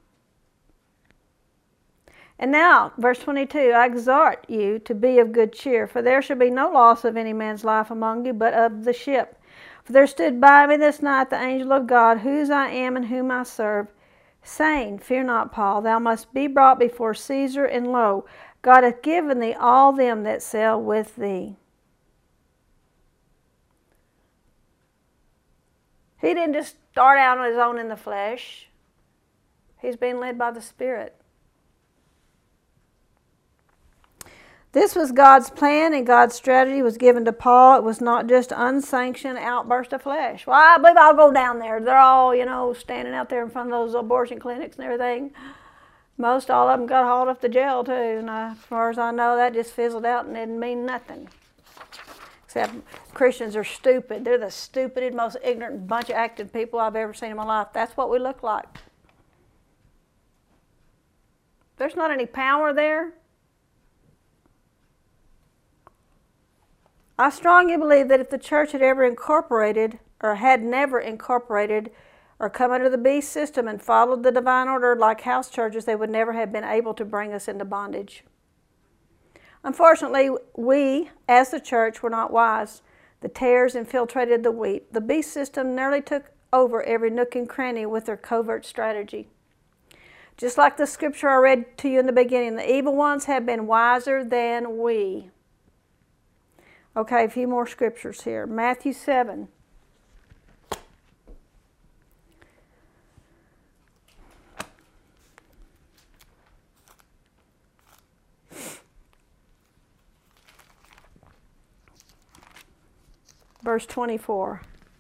And now, verse 22, I exhort you to be of good cheer, for there shall be no loss of any man's life among you, but of the ship. For there stood by me this night the angel of God, whose I am and whom I serve, saying, Fear not, Paul, thou must be brought before Caesar, and lo, God hath given thee all them that sail with thee. He didn't just start out on his own in the flesh. He's being led by the Spirit. This was God's plan, and God's strategy was given to Paul. It was not just unsanctioned outburst of flesh. Well, I believe I'll go down there. They're all, standing out there in front of those abortion clinics and everything. Most all of them got hauled up to jail too. And as far as I know, that just fizzled out and didn't mean nothing. Except Christians are stupid. They're the stupidest, most ignorant bunch of active people I've ever seen in my life. That's what we look like. There's not any power there. I strongly believe that if the church had ever incorporated, or had never incorporated, or come under the beast system and followed the divine order like house churches, they would never have been able to bring us into bondage. Unfortunately, we, as the church, were not wise. The tares infiltrated the wheat. The beast system nearly took over every nook and cranny with their covert strategy. Just like the scripture I read to you in the beginning, the evil ones have been wiser than we. Okay, a few more scriptures here. Matthew 7. Verse 24.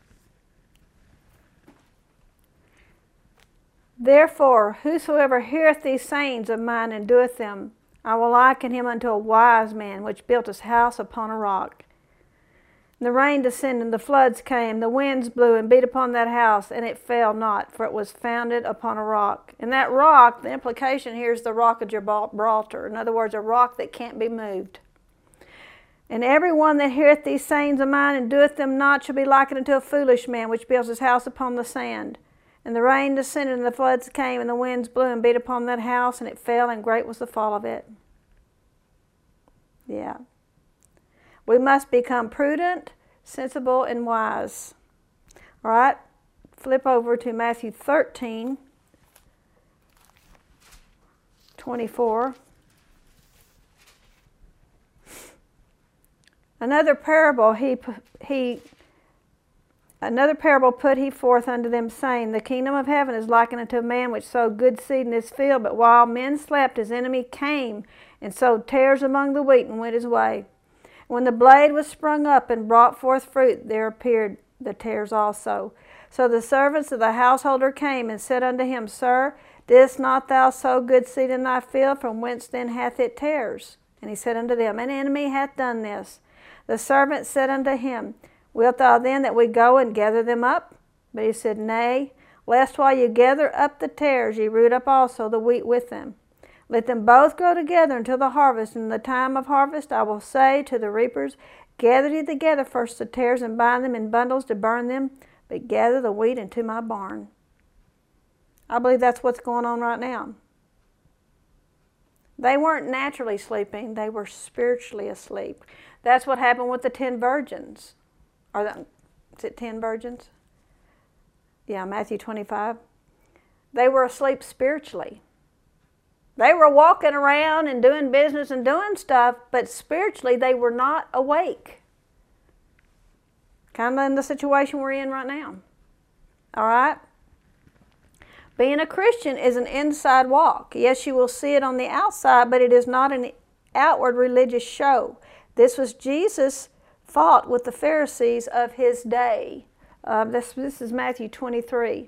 Therefore, whosoever heareth these sayings of mine and doeth them, I will liken him unto a wise man which built his house upon a rock. The rain descended, the floods came, the winds blew and beat upon that house, and it fell not, for it was founded upon a rock. And that rock, the implication here is the rock of Gibraltar. In other words, a rock that can't be moved. And every one that heareth these sayings of mine and doeth them not shall be likened unto a foolish man which builds his house upon the sand. And the rain descended, and the floods came, and the winds blew and beat upon that house, and it fell, and great was the fall of it. Yeah. We must become prudent, sensible, and wise. All right? Flip over to Matthew 13:24. Another parable put he forth unto them, saying, The kingdom of heaven is likened unto a man which sowed good seed in his field, but while men slept, his enemy came and sowed tares among the wheat and went his way. When the blade was sprung up and brought forth fruit, there appeared the tares also. So the servants of the householder came and said unto him, Sir, didst not thou sow good seed in thy field? From whence then hath it tares? And he said unto them, An enemy hath done this. The servant said unto him, Wilt thou then that we go and gather them up? But he said, Nay, lest while you gather up the tares, ye root up also the wheat with them. Let them both grow together until the harvest. And in the time of harvest I will say to the reapers, Gather ye together first the tares, and bind them in bundles to burn them, but gather the wheat into my barn. I believe that's what's going on right now. They weren't naturally sleeping, they were spiritually asleep. That's what happened with the 10 virgins. Is it 10 virgins? Yeah, Matthew 25. They were asleep spiritually. They were walking around and doing business and doing stuff, but spiritually they were not awake. Kind of in the situation we're in right now. All right? Being a Christian is an inside walk. Yes, you will see it on the outside, but it is not an outward religious show. This was Jesus' fault with the Pharisees of his day. This is Matthew 23.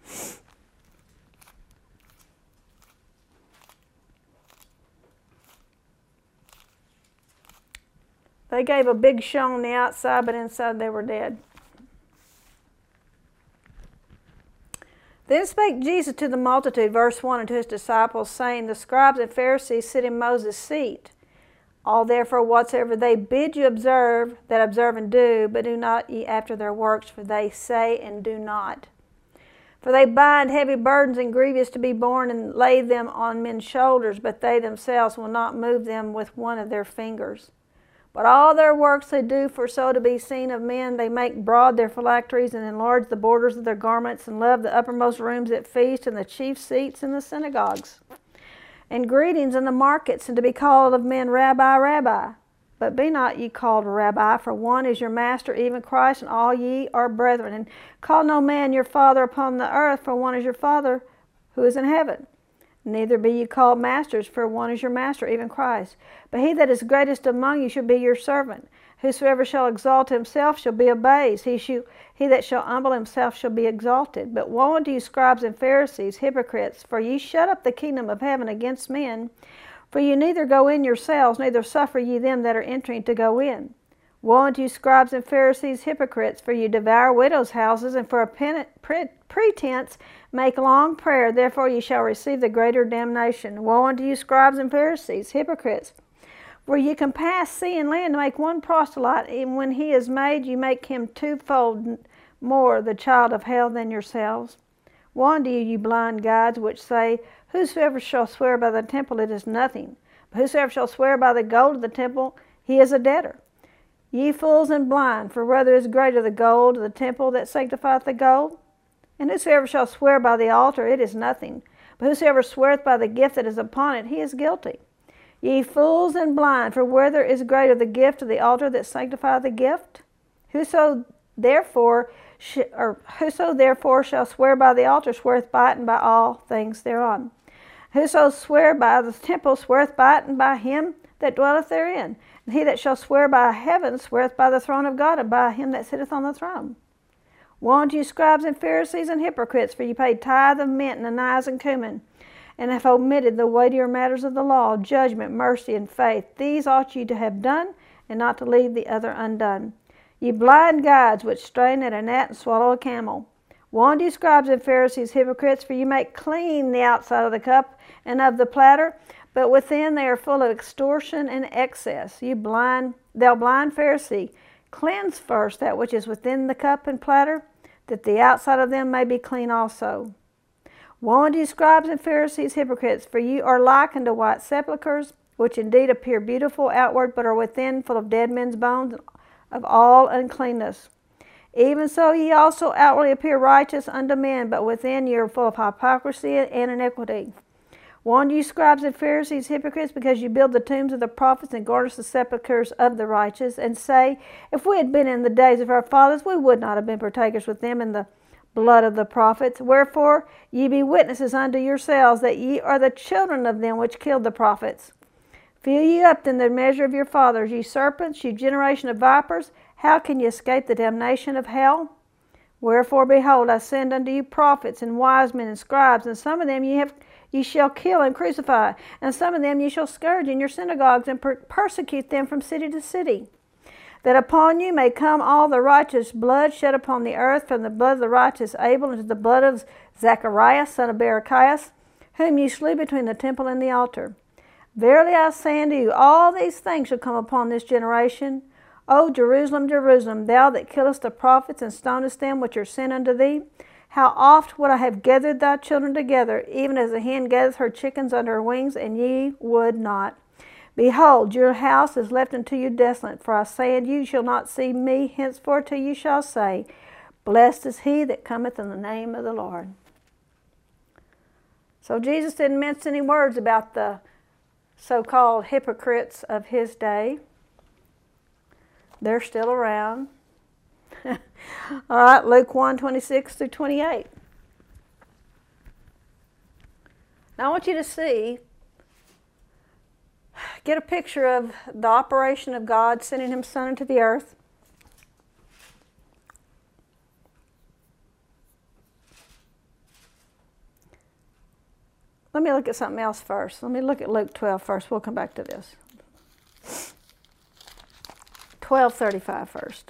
They gave a big show on the outside, but inside they were dead. Then spake Jesus to the multitude, verse 1, and to his disciples, saying, The scribes and Pharisees sit in Moses' seat. All therefore whatsoever they bid you observe, that observe and do, but do not ye after their works, for they say and do not. For they bind heavy burdens and grievous to be borne, and lay them on men's shoulders, but they themselves will not move them with one of their fingers. But all their works they do for so to be seen of men. They make broad their phylacteries, and enlarge the borders of their garments, and love the uppermost rooms at feast, and the chief seats in the synagogues, and greetings in the markets, and to be called of men, Rabbi, Rabbi. But be not ye called Rabbi, for one is your master, even Christ, and all ye are brethren. And call no man your father upon the earth, for one is your Father who is in heaven. Neither be ye called masters, for one is your master, even Christ. But he that is greatest among you shall be your servant. Whosoever shall exalt himself shall be abased. He that shall humble himself shall be exalted. But woe unto you, scribes and Pharisees, hypocrites, for ye shut up the kingdom of heaven against men. For you neither go in yourselves, neither suffer ye them that are entering to go in. Woe unto you, scribes and Pharisees, hypocrites, for you devour widows' houses, and for a pretense make long prayer, therefore ye shall receive the greater damnation. Woe unto you, scribes and Pharisees, hypocrites, for ye compass sea and land to make one proselyte, and when he is made, you make him twofold more the child of hell than yourselves. Woe unto you, you blind guides, which say, Whosoever shall swear by the temple, it is nothing. But whosoever shall swear by the gold of the temple, he is a debtor. Ye fools and blind, for whether is greater the gold of the temple that sanctifieth the gold? And whosoever shall swear by the altar, it is nothing. But whosoever sweareth by the gift that is upon it, he is guilty. Ye fools and blind, for whether is greater the gift of the altar that sanctifieth the gift? Whoso therefore shall swear by the altar sweareth by it and by all things thereon. Whoso swear by the temple sweareth by it and by him that dwelleth therein. And he that shall swear by heaven sweareth by the throne of God and by him that sitteth on the throne. Woe unto you, scribes and Pharisees and hypocrites, for ye pay tithe of mint and anise and cumin, and have omitted the weightier matters of the law, judgment, mercy, and faith. These ought ye to have done, and not to leave the other undone. Ye blind guides, which strain at a gnat and swallow a camel. Woe unto you, scribes and Pharisees, hypocrites, for you make clean the outside of the cup and of the platter, but within they are full of extortion and excess. Thou blind Pharisee, cleanse first that which is within the cup and platter, that the outside of them may be clean also. Woe unto you, scribes and Pharisees, hypocrites, for you are like unto white sepulchres, which indeed appear beautiful outward, but are within full of dead men's bones, of all uncleanness. Even so ye also outwardly appear righteous unto men, but within ye are full of hypocrisy and iniquity. Woe unto you, scribes and Pharisees, hypocrites, because you build the tombs of the prophets and garnish the sepulchres of the righteous, and say, if we had been in the days of our fathers, we would not have been partakers with them in the blood of the prophets. Wherefore ye be witnesses unto yourselves that ye are the children of them which killed the prophets. Fill ye up in the measure of your fathers, ye serpents, ye generation of vipers. How can ye escape the damnation of hell? Wherefore, behold, I send unto you prophets and wise men and scribes, and some of them ye shall kill and crucify, and some of them ye shall scourge in your synagogues, and persecute them from city to city, that upon you may come all the righteous blood shed upon the earth, from the blood of the righteous Abel unto the blood of Zacharias, son of Barachias, whom ye slew between the temple and the altar. Verily I say unto you, all these things shall come upon this generation. O Jerusalem, Jerusalem, thou that killest the prophets and stonest them which are sent unto thee, how oft would I have gathered thy children together, even as a hen gathers her chickens under her wings, and ye would not. Behold, your house is left unto you desolate, for I say unto you, you shall not see me henceforth till you shall say, blessed is he that cometh in the name of the Lord. So Jesus didn't mince any words about the so-called hypocrites of his day. They're still around. All right, Luke 1:26-28. Now I want you to get a picture of the operation of God sending His Son into the earth. Let me look at something else first. Let me look at Luke 12 first. We'll come back to this. 12:35 first.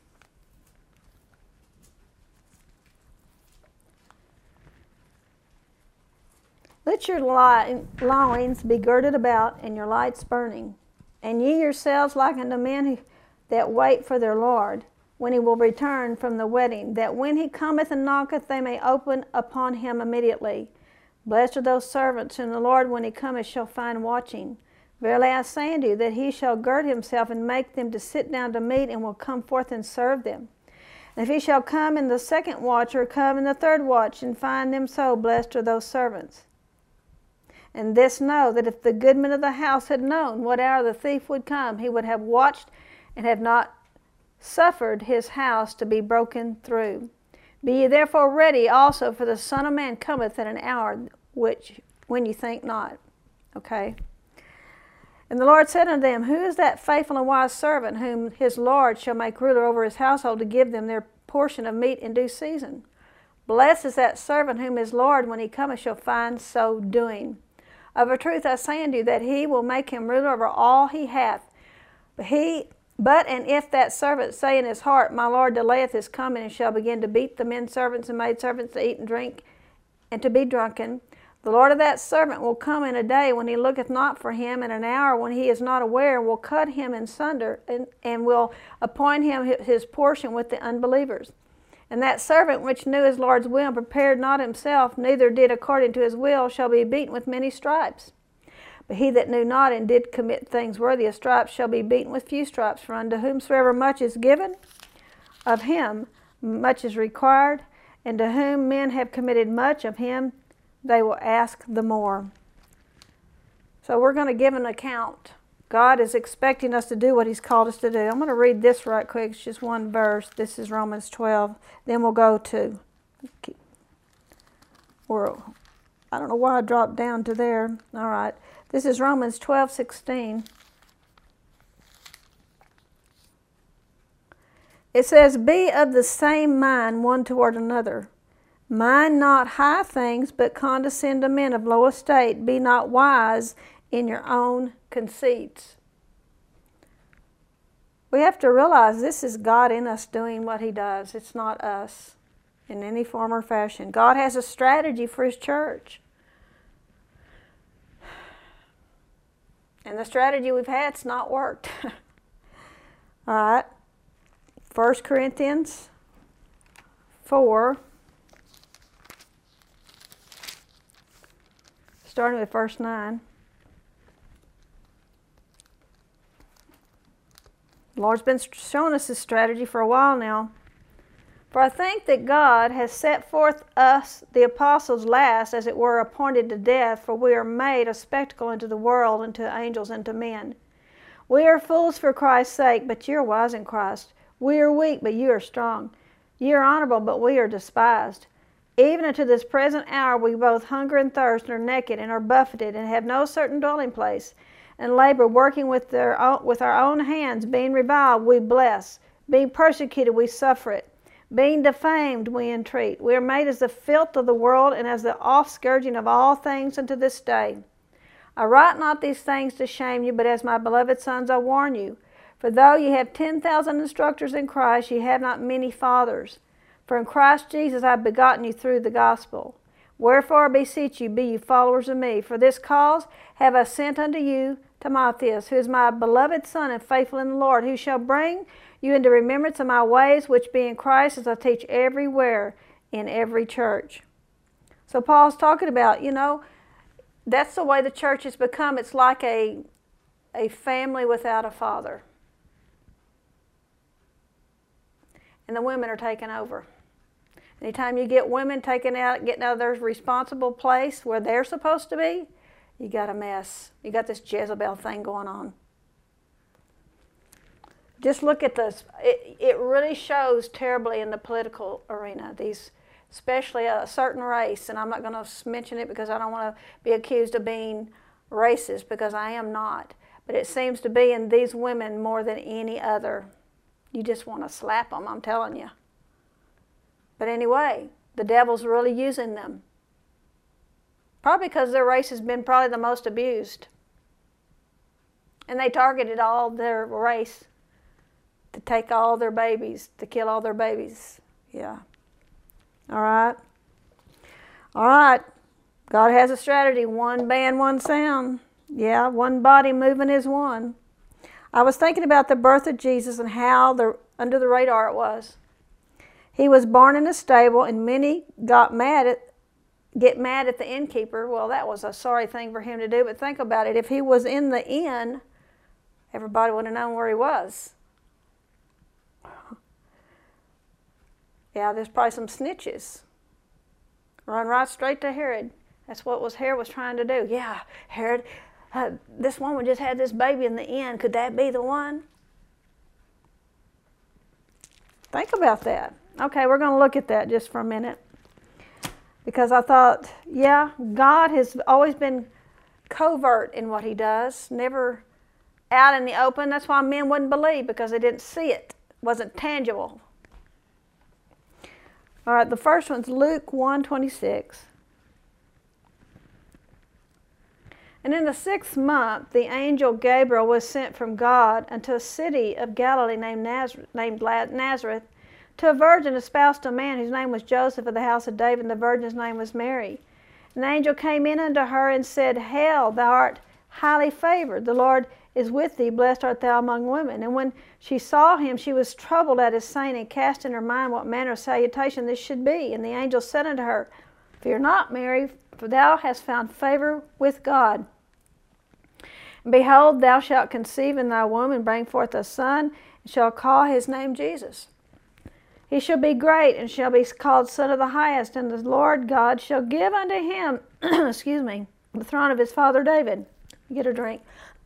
Let your loins be girded about, and your lights burning. And ye yourselves like unto men that wait for their Lord, when he will return from the wedding, that when he cometh and knocketh, they may open upon him immediately. Blessed are those servants whom the Lord, when he cometh, shall find watching. Verily I say unto you, that he shall gird himself and make them to sit down to meat, and will come forth and serve them. And if he shall come in the second watch, or come in the third watch, and find them so, blessed are those servants. And this know, that if the goodman of the house had known what hour the thief would come, he would have watched, and have not suffered his house to be broken through. Be ye therefore ready also, for the Son of Man cometh at an hour when you think not. Okay? And the Lord said unto them, who is that faithful and wise servant, whom his Lord shall make ruler over his household, to give them their portion of meat in due season? Blessed is that servant whom his Lord, when he cometh, shall find so doing. Of a truth I say unto you, that he will make him ruler over all he hath. But and if that servant say in his heart, my Lord delayeth his coming, and shall begin to beat the men servants and maidservants to eat and drink, and to be drunken, the Lord of that servant will come in a day when he looketh not for him, in an hour when he is not aware, and will cut him in sunder, and will appoint him his portion with the unbelievers. And that servant which knew his Lord's will, and prepared not himself, neither did according to his will, shall be beaten with many stripes. But he that knew not, and did commit things worthy of stripes, shall be beaten with few stripes. For unto whomsoever much is given, of him much is required, and to whom men have committed much, of him they will ask the more. So we're going to give an account. God is expecting us to do what He's called us to do. I'm going to read this right quick. It's just one verse. This is Romans 12. Then we'll go to, I don't know why I dropped down to there. All right. This is Romans 12:16. It says, be of the same mind one toward another. Mind not high things, but condescend to men of low estate. Be not wise in your own conceits. We have to realize this is God in us doing what He does. It's not us in any form or fashion. God has a strategy for His church. And the strategy we've had's not worked. All right. 1 Corinthians 4, starting with verse 9. The Lord's been showing us this strategy for a while now. For I think that God has set forth us, the apostles, last, as it were, appointed to death, for we are made a spectacle unto the world, and to angels, and to men. We are fools for Christ's sake, but ye are wise in Christ. We are weak, but ye are strong. Ye are honorable, but we are despised. Even unto this present hour we both hunger and thirst, and are naked, and are buffeted, and have no certain dwelling place, and labor, working with our own hands. Being reviled, we bless. Being persecuted, we suffer it. Being defamed, we entreat. We are made as the filth of the world, and as the offscourging of all things unto this day. I write not these things to shame you, but as my beloved sons I warn you. For though ye have 10,000 instructors in Christ, ye have not many fathers. For in Christ Jesus I have begotten you through the gospel. Wherefore I beseech you, be ye followers of me. For this cause have I sent unto you Timotheus, who is my beloved son and faithful in the Lord, who shall bring you into remembrance of my ways, which be in Christ, as I teach everywhere in every church. So Paul's talking about, that's the way the church has become. It's like a family without a father. And the women are taking over. Anytime you get women getting out of their responsible place where they're supposed to be, you got a mess. You got this Jezebel thing going on. Just look at this. It really shows terribly in the political arena. Especially a certain race, and I'm not going to mention it because I don't want to be accused of being racist, because I am not. But it seems to be in these women more than any other. You just want to slap them, I'm telling you. But anyway, the devil's really using them. Probably because their race has been probably the most abused. And they targeted all their race to take all their babies, to kill all their babies. Yeah. All right. All right. God has a strategy. One band, one sound. Yeah, one body moving is one. I was thinking about the birth of Jesus and how under the radar it was. He was born in a stable, and many get mad at the innkeeper. Well, that was a sorry thing for him to do, but think about it. If he was in the inn, everybody would have known where he was. Yeah, there's probably some snitches. Run right straight to Herod. That's what Herod was trying to do. Yeah, Herod, this woman just had this baby in the inn. Could that be the one? Think about that. Okay, we're going to look at that just for a minute. Because I thought, yeah, God has always been covert in what He does, never out in the open. That's why men wouldn't believe, because they didn't see it. It wasn't tangible. All right, the first one's Luke 1:26. And in the 6th month, the angel Gabriel was sent from God unto a city of Galilee named Nazareth, to a virgin espoused to a man whose name was Joseph, of the house of David, and the virgin's name was Mary. And the angel came in unto her and said, Hail, thou art highly favored. The Lord is with thee. Blessed art thou among women. And when she saw him, she was troubled at his saying, and cast in her mind what manner of salutation this should be. And the angel said unto her, Fear not, Mary, for thou hast found favor with God. And behold, thou shalt conceive in thy womb, and bring forth a son, and shall call his name Jesus. He shall be great, and shall be called Son of the Highest, and the Lord God shall give unto him, the throne of his father David. Get a drink.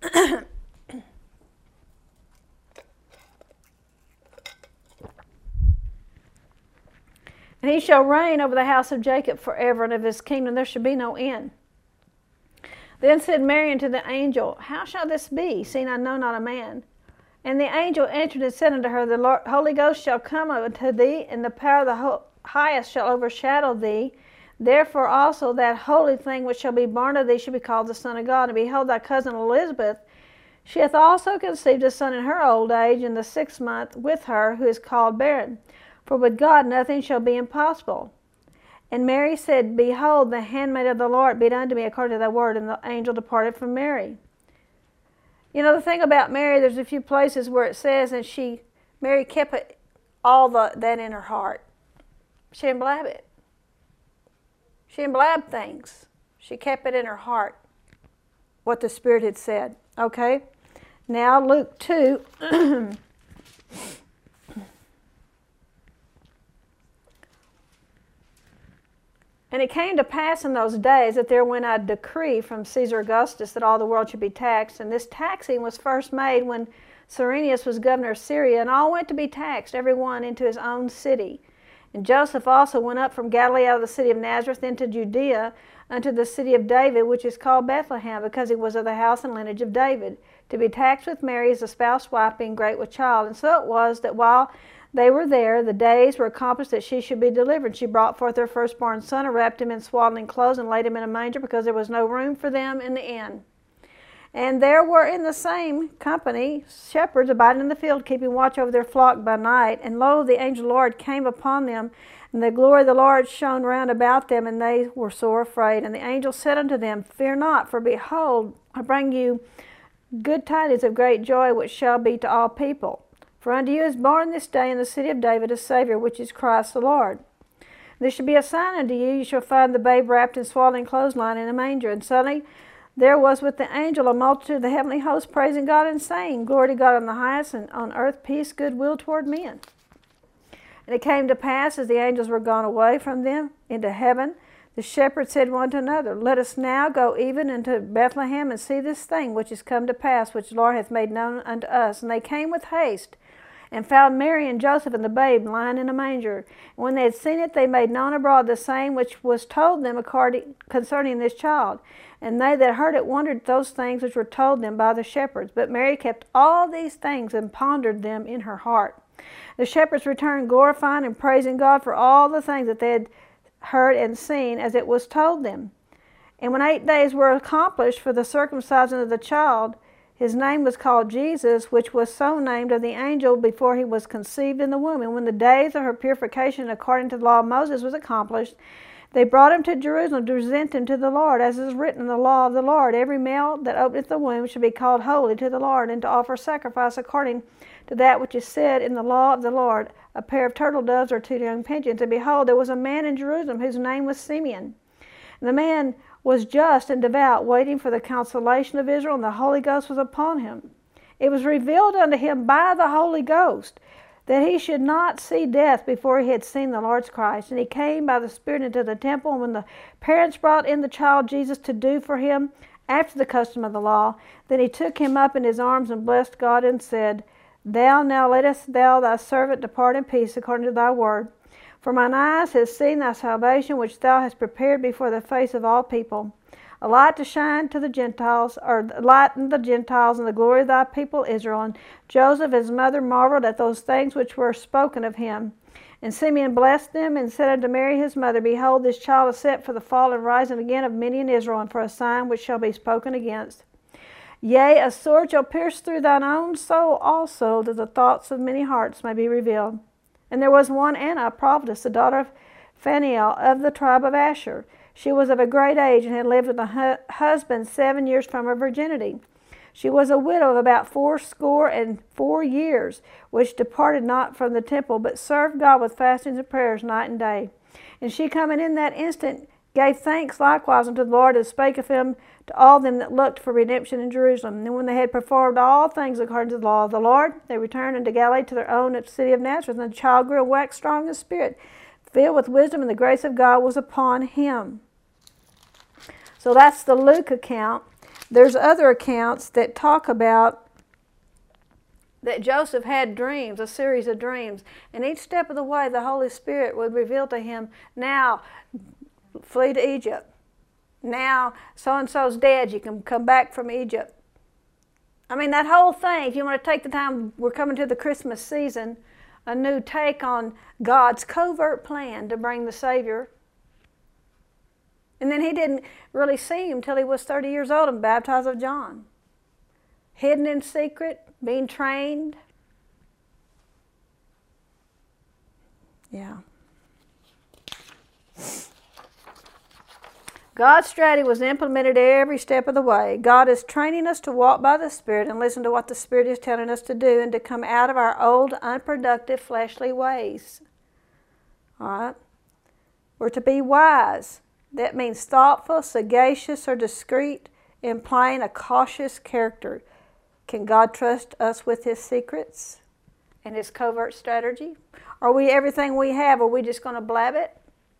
And he shall reign over the house of Jacob forever, and of his kingdom there shall be no end. Then said Mary unto the angel, How shall this be, seeing I know not a man? And the angel answered and said unto her, The Holy Ghost shall come unto thee, and the power of the Highest shall overshadow thee. Therefore also that holy thing which shall be born of thee shall be called the Son of God. And behold, thy cousin Elizabeth She hath also conceived a son in her old age, in the 6th month, with her, who is called barren. For with God nothing shall be impossible. And Mary said, Behold, the handmaid of the Lord, be it unto me according to thy word. And the angel departed from Mary. You know, the thing about Mary, there's a few places where it says, and Mary kept all that in her heart. She didn't blab it. She didn't blab things. She kept it in her heart, what the Spirit had said. Okay? Now, Luke 2. And it came to pass in those days that there went a decree from Caesar Augustus that all the world should be taxed. And this taxing was first made when Cyrenius was governor of Syria, and all went to be taxed, every one into his own city. And Joseph also went up from Galilee out of the city of Nazareth into Judea, unto the city of David, which is called Bethlehem, because he was of the house and lineage of David, to be taxed with Mary, his espoused wife, being great with child. And so it was that while they were there, the days were accomplished that she should be delivered. She brought forth her firstborn son, and wrapped him in swaddling clothes, and laid him in a manger, because there was no room for them in the inn. And there were in the same company shepherds abiding in the field, keeping watch over their flock by night. And lo, the angel of the Lord came upon them, and the glory of the Lord shone round about them, and they were sore afraid. And the angel said unto them, Fear not, for behold, I bring you good tidings of great joy, which shall be to all people. For unto you is born this day in the city of David a Savior, which is Christ the Lord. There shall be a sign unto you, you shall find the babe wrapped in swaddling clothes, lying in a manger. And suddenly there was with the angel a multitude of the heavenly host, praising God and saying, Glory to God on the highest, and on earth peace, goodwill toward men. And it came to pass, as the angels were gone away from them into heaven, the shepherds said one to another, Let us now go even into Bethlehem, and see this thing which is come to pass, which the Lord hath made known unto us. And they came with haste, and found Mary and Joseph and the babe lying in a manger. And when they had seen it, they made known abroad the same which was told them concerning this child. And they that heard it wondered at those things which were told them by the shepherds. But Mary kept all these things, and pondered them in her heart. The shepherds returned, glorifying and praising God for all the things that they had heard and seen, as it was told them. And when 8 days were accomplished for the circumcision of the child, his name was called Jesus, which was so named of the angel before he was conceived in the womb. And when the days of her purification according to the law of Moses was accomplished, they brought him to Jerusalem to present him to the Lord, as is written in the law of the Lord. Every male that openeth the womb shall be called holy to the Lord, and to offer sacrifice according to that which is said in the law of the Lord, a pair of turtle doves or 2 young pigeons. And behold, there was a man in Jerusalem whose name was Simeon. And the man was just and devout, waiting for the consolation of Israel, and the Holy Ghost was upon him. It was revealed unto him by the Holy Ghost that he should not see death before he had seen the Lord's Christ. And he came by the Spirit into the temple, and when the parents brought in the child Jesus to do for him after the custom of the law, then he took him up in his arms and blessed God and said, Thou now lettest thou thy servant depart in peace according to thy word. For mine eyes have seen thy salvation, which thou hast prepared before the face of all people, a light to shine to the Gentiles, or lighten the Gentiles, and the glory of thy people Israel. And Joseph his mother marveled at those things which were spoken of him. And Simeon blessed them, and said unto Mary his mother, Behold, this child is set for the fall and rising again of many in Israel, and for a sign which shall be spoken against. Yea, a sword shall pierce through thine own soul also, that the thoughts of many hearts may be revealed. And there was one Anna, a prophetess, the daughter of Phanuel of the tribe of Asher. She was of a great age, and had lived with a husband 7 years from her virginity. She was a widow of about 84 years, which departed not from the temple, but served God with fastings and prayers night and day. And she coming in that instant gave thanks likewise unto the Lord, and spake of him to all them that looked for redemption in Jerusalem. And when they had performed all things according to the law of the Lord, they returned into Galilee to their own at the city of Nazareth. And the child grew and waxed strong in spirit, filled with wisdom, and the grace of God was upon him. So that's the Luke account. There's other accounts that talk about that Joseph had dreams, a series of dreams. And each step of the way, the Holy Spirit would reveal to him, now flee to Egypt. Now so-and-so's dead, you can come back from Egypt. I mean, that whole thing, if you want to take the time, we're coming to the Christmas season, a new take on God's covert plan to bring the Savior. And then he didn't really see him until he was 30 years old and baptized of John. hidden in secret, being trained. Yeah. God's strategy was implemented every step of the way. God is training us to walk by the Spirit and listen to what the Spirit is telling us to do and to come out of our old, unproductive, fleshly ways. All right? We're to be wise. That means thoughtful, sagacious, or discreet, implying a cautious character. Can God trust us with His secrets and His covert strategy? Are we everything we have? Are we just going to blab it?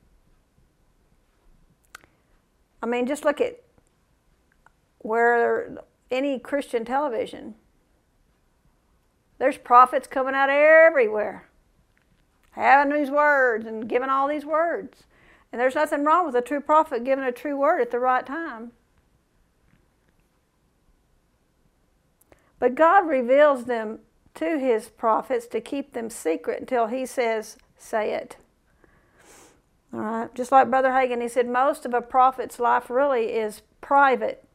I mean, just look at where any Christian television. There's prophets coming out everywhere, having these words and giving all these words. And there's nothing wrong with a true prophet giving a true word at the right time. But God reveals them to His prophets to keep them secret until He says, say it. All right, just like Brother Hagin, he said most of a prophet's life really is private.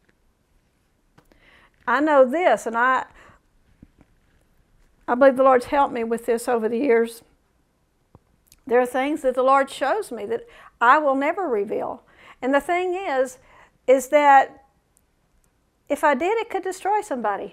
I know this, and I believe the Lord's helped me with this over the years. There are things that the Lord shows me that I will never reveal. And the thing is that if I did, it could destroy somebody.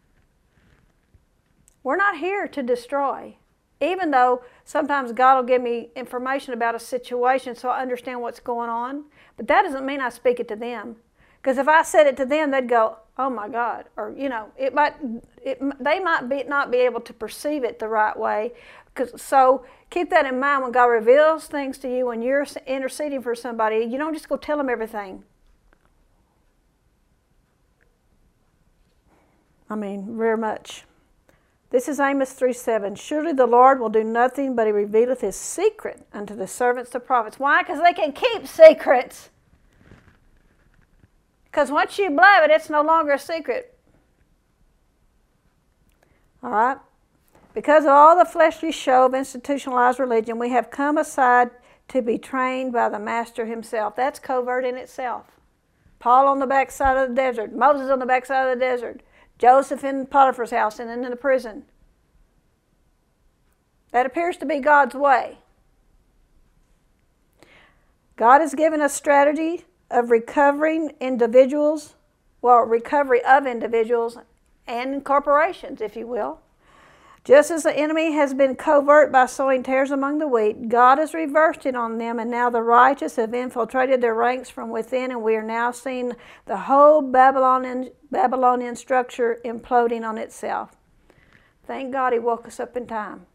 We're not here to destroy. Even though sometimes God will give me information about a situation so I understand what's going on. But that doesn't mean I speak it to them. Because if I said it to them, they'd go, oh my God. Or, you know, they might not be able to perceive it the right way. So keep that in mind when God reveals things to you, when you're interceding for somebody. You don't just go tell them everything. I mean, very much. This is Amos 3:7. Surely the Lord will do nothing, but He revealeth His secret unto the servants, the prophets. Why? Because they can keep secrets. Because once you blab it, it's no longer a secret. All right? Because of all the fleshly show of institutionalized religion, we have come aside to be trained by the Master Himself. That's covert in itself. Paul on the backside of the desert. Moses on the backside of the desert. Joseph in Potiphar's house and then in the prison. That appears to be God's way. God has given us strategy of recovering individuals, recovery of individuals and corporations, if you will. Just as the enemy has been covert by sowing tares among the wheat, God has reversed it on them, and now the righteous have infiltrated their ranks from within, and we are now seeing the whole Babylonian structure imploding on itself. Thank God He woke us up in time.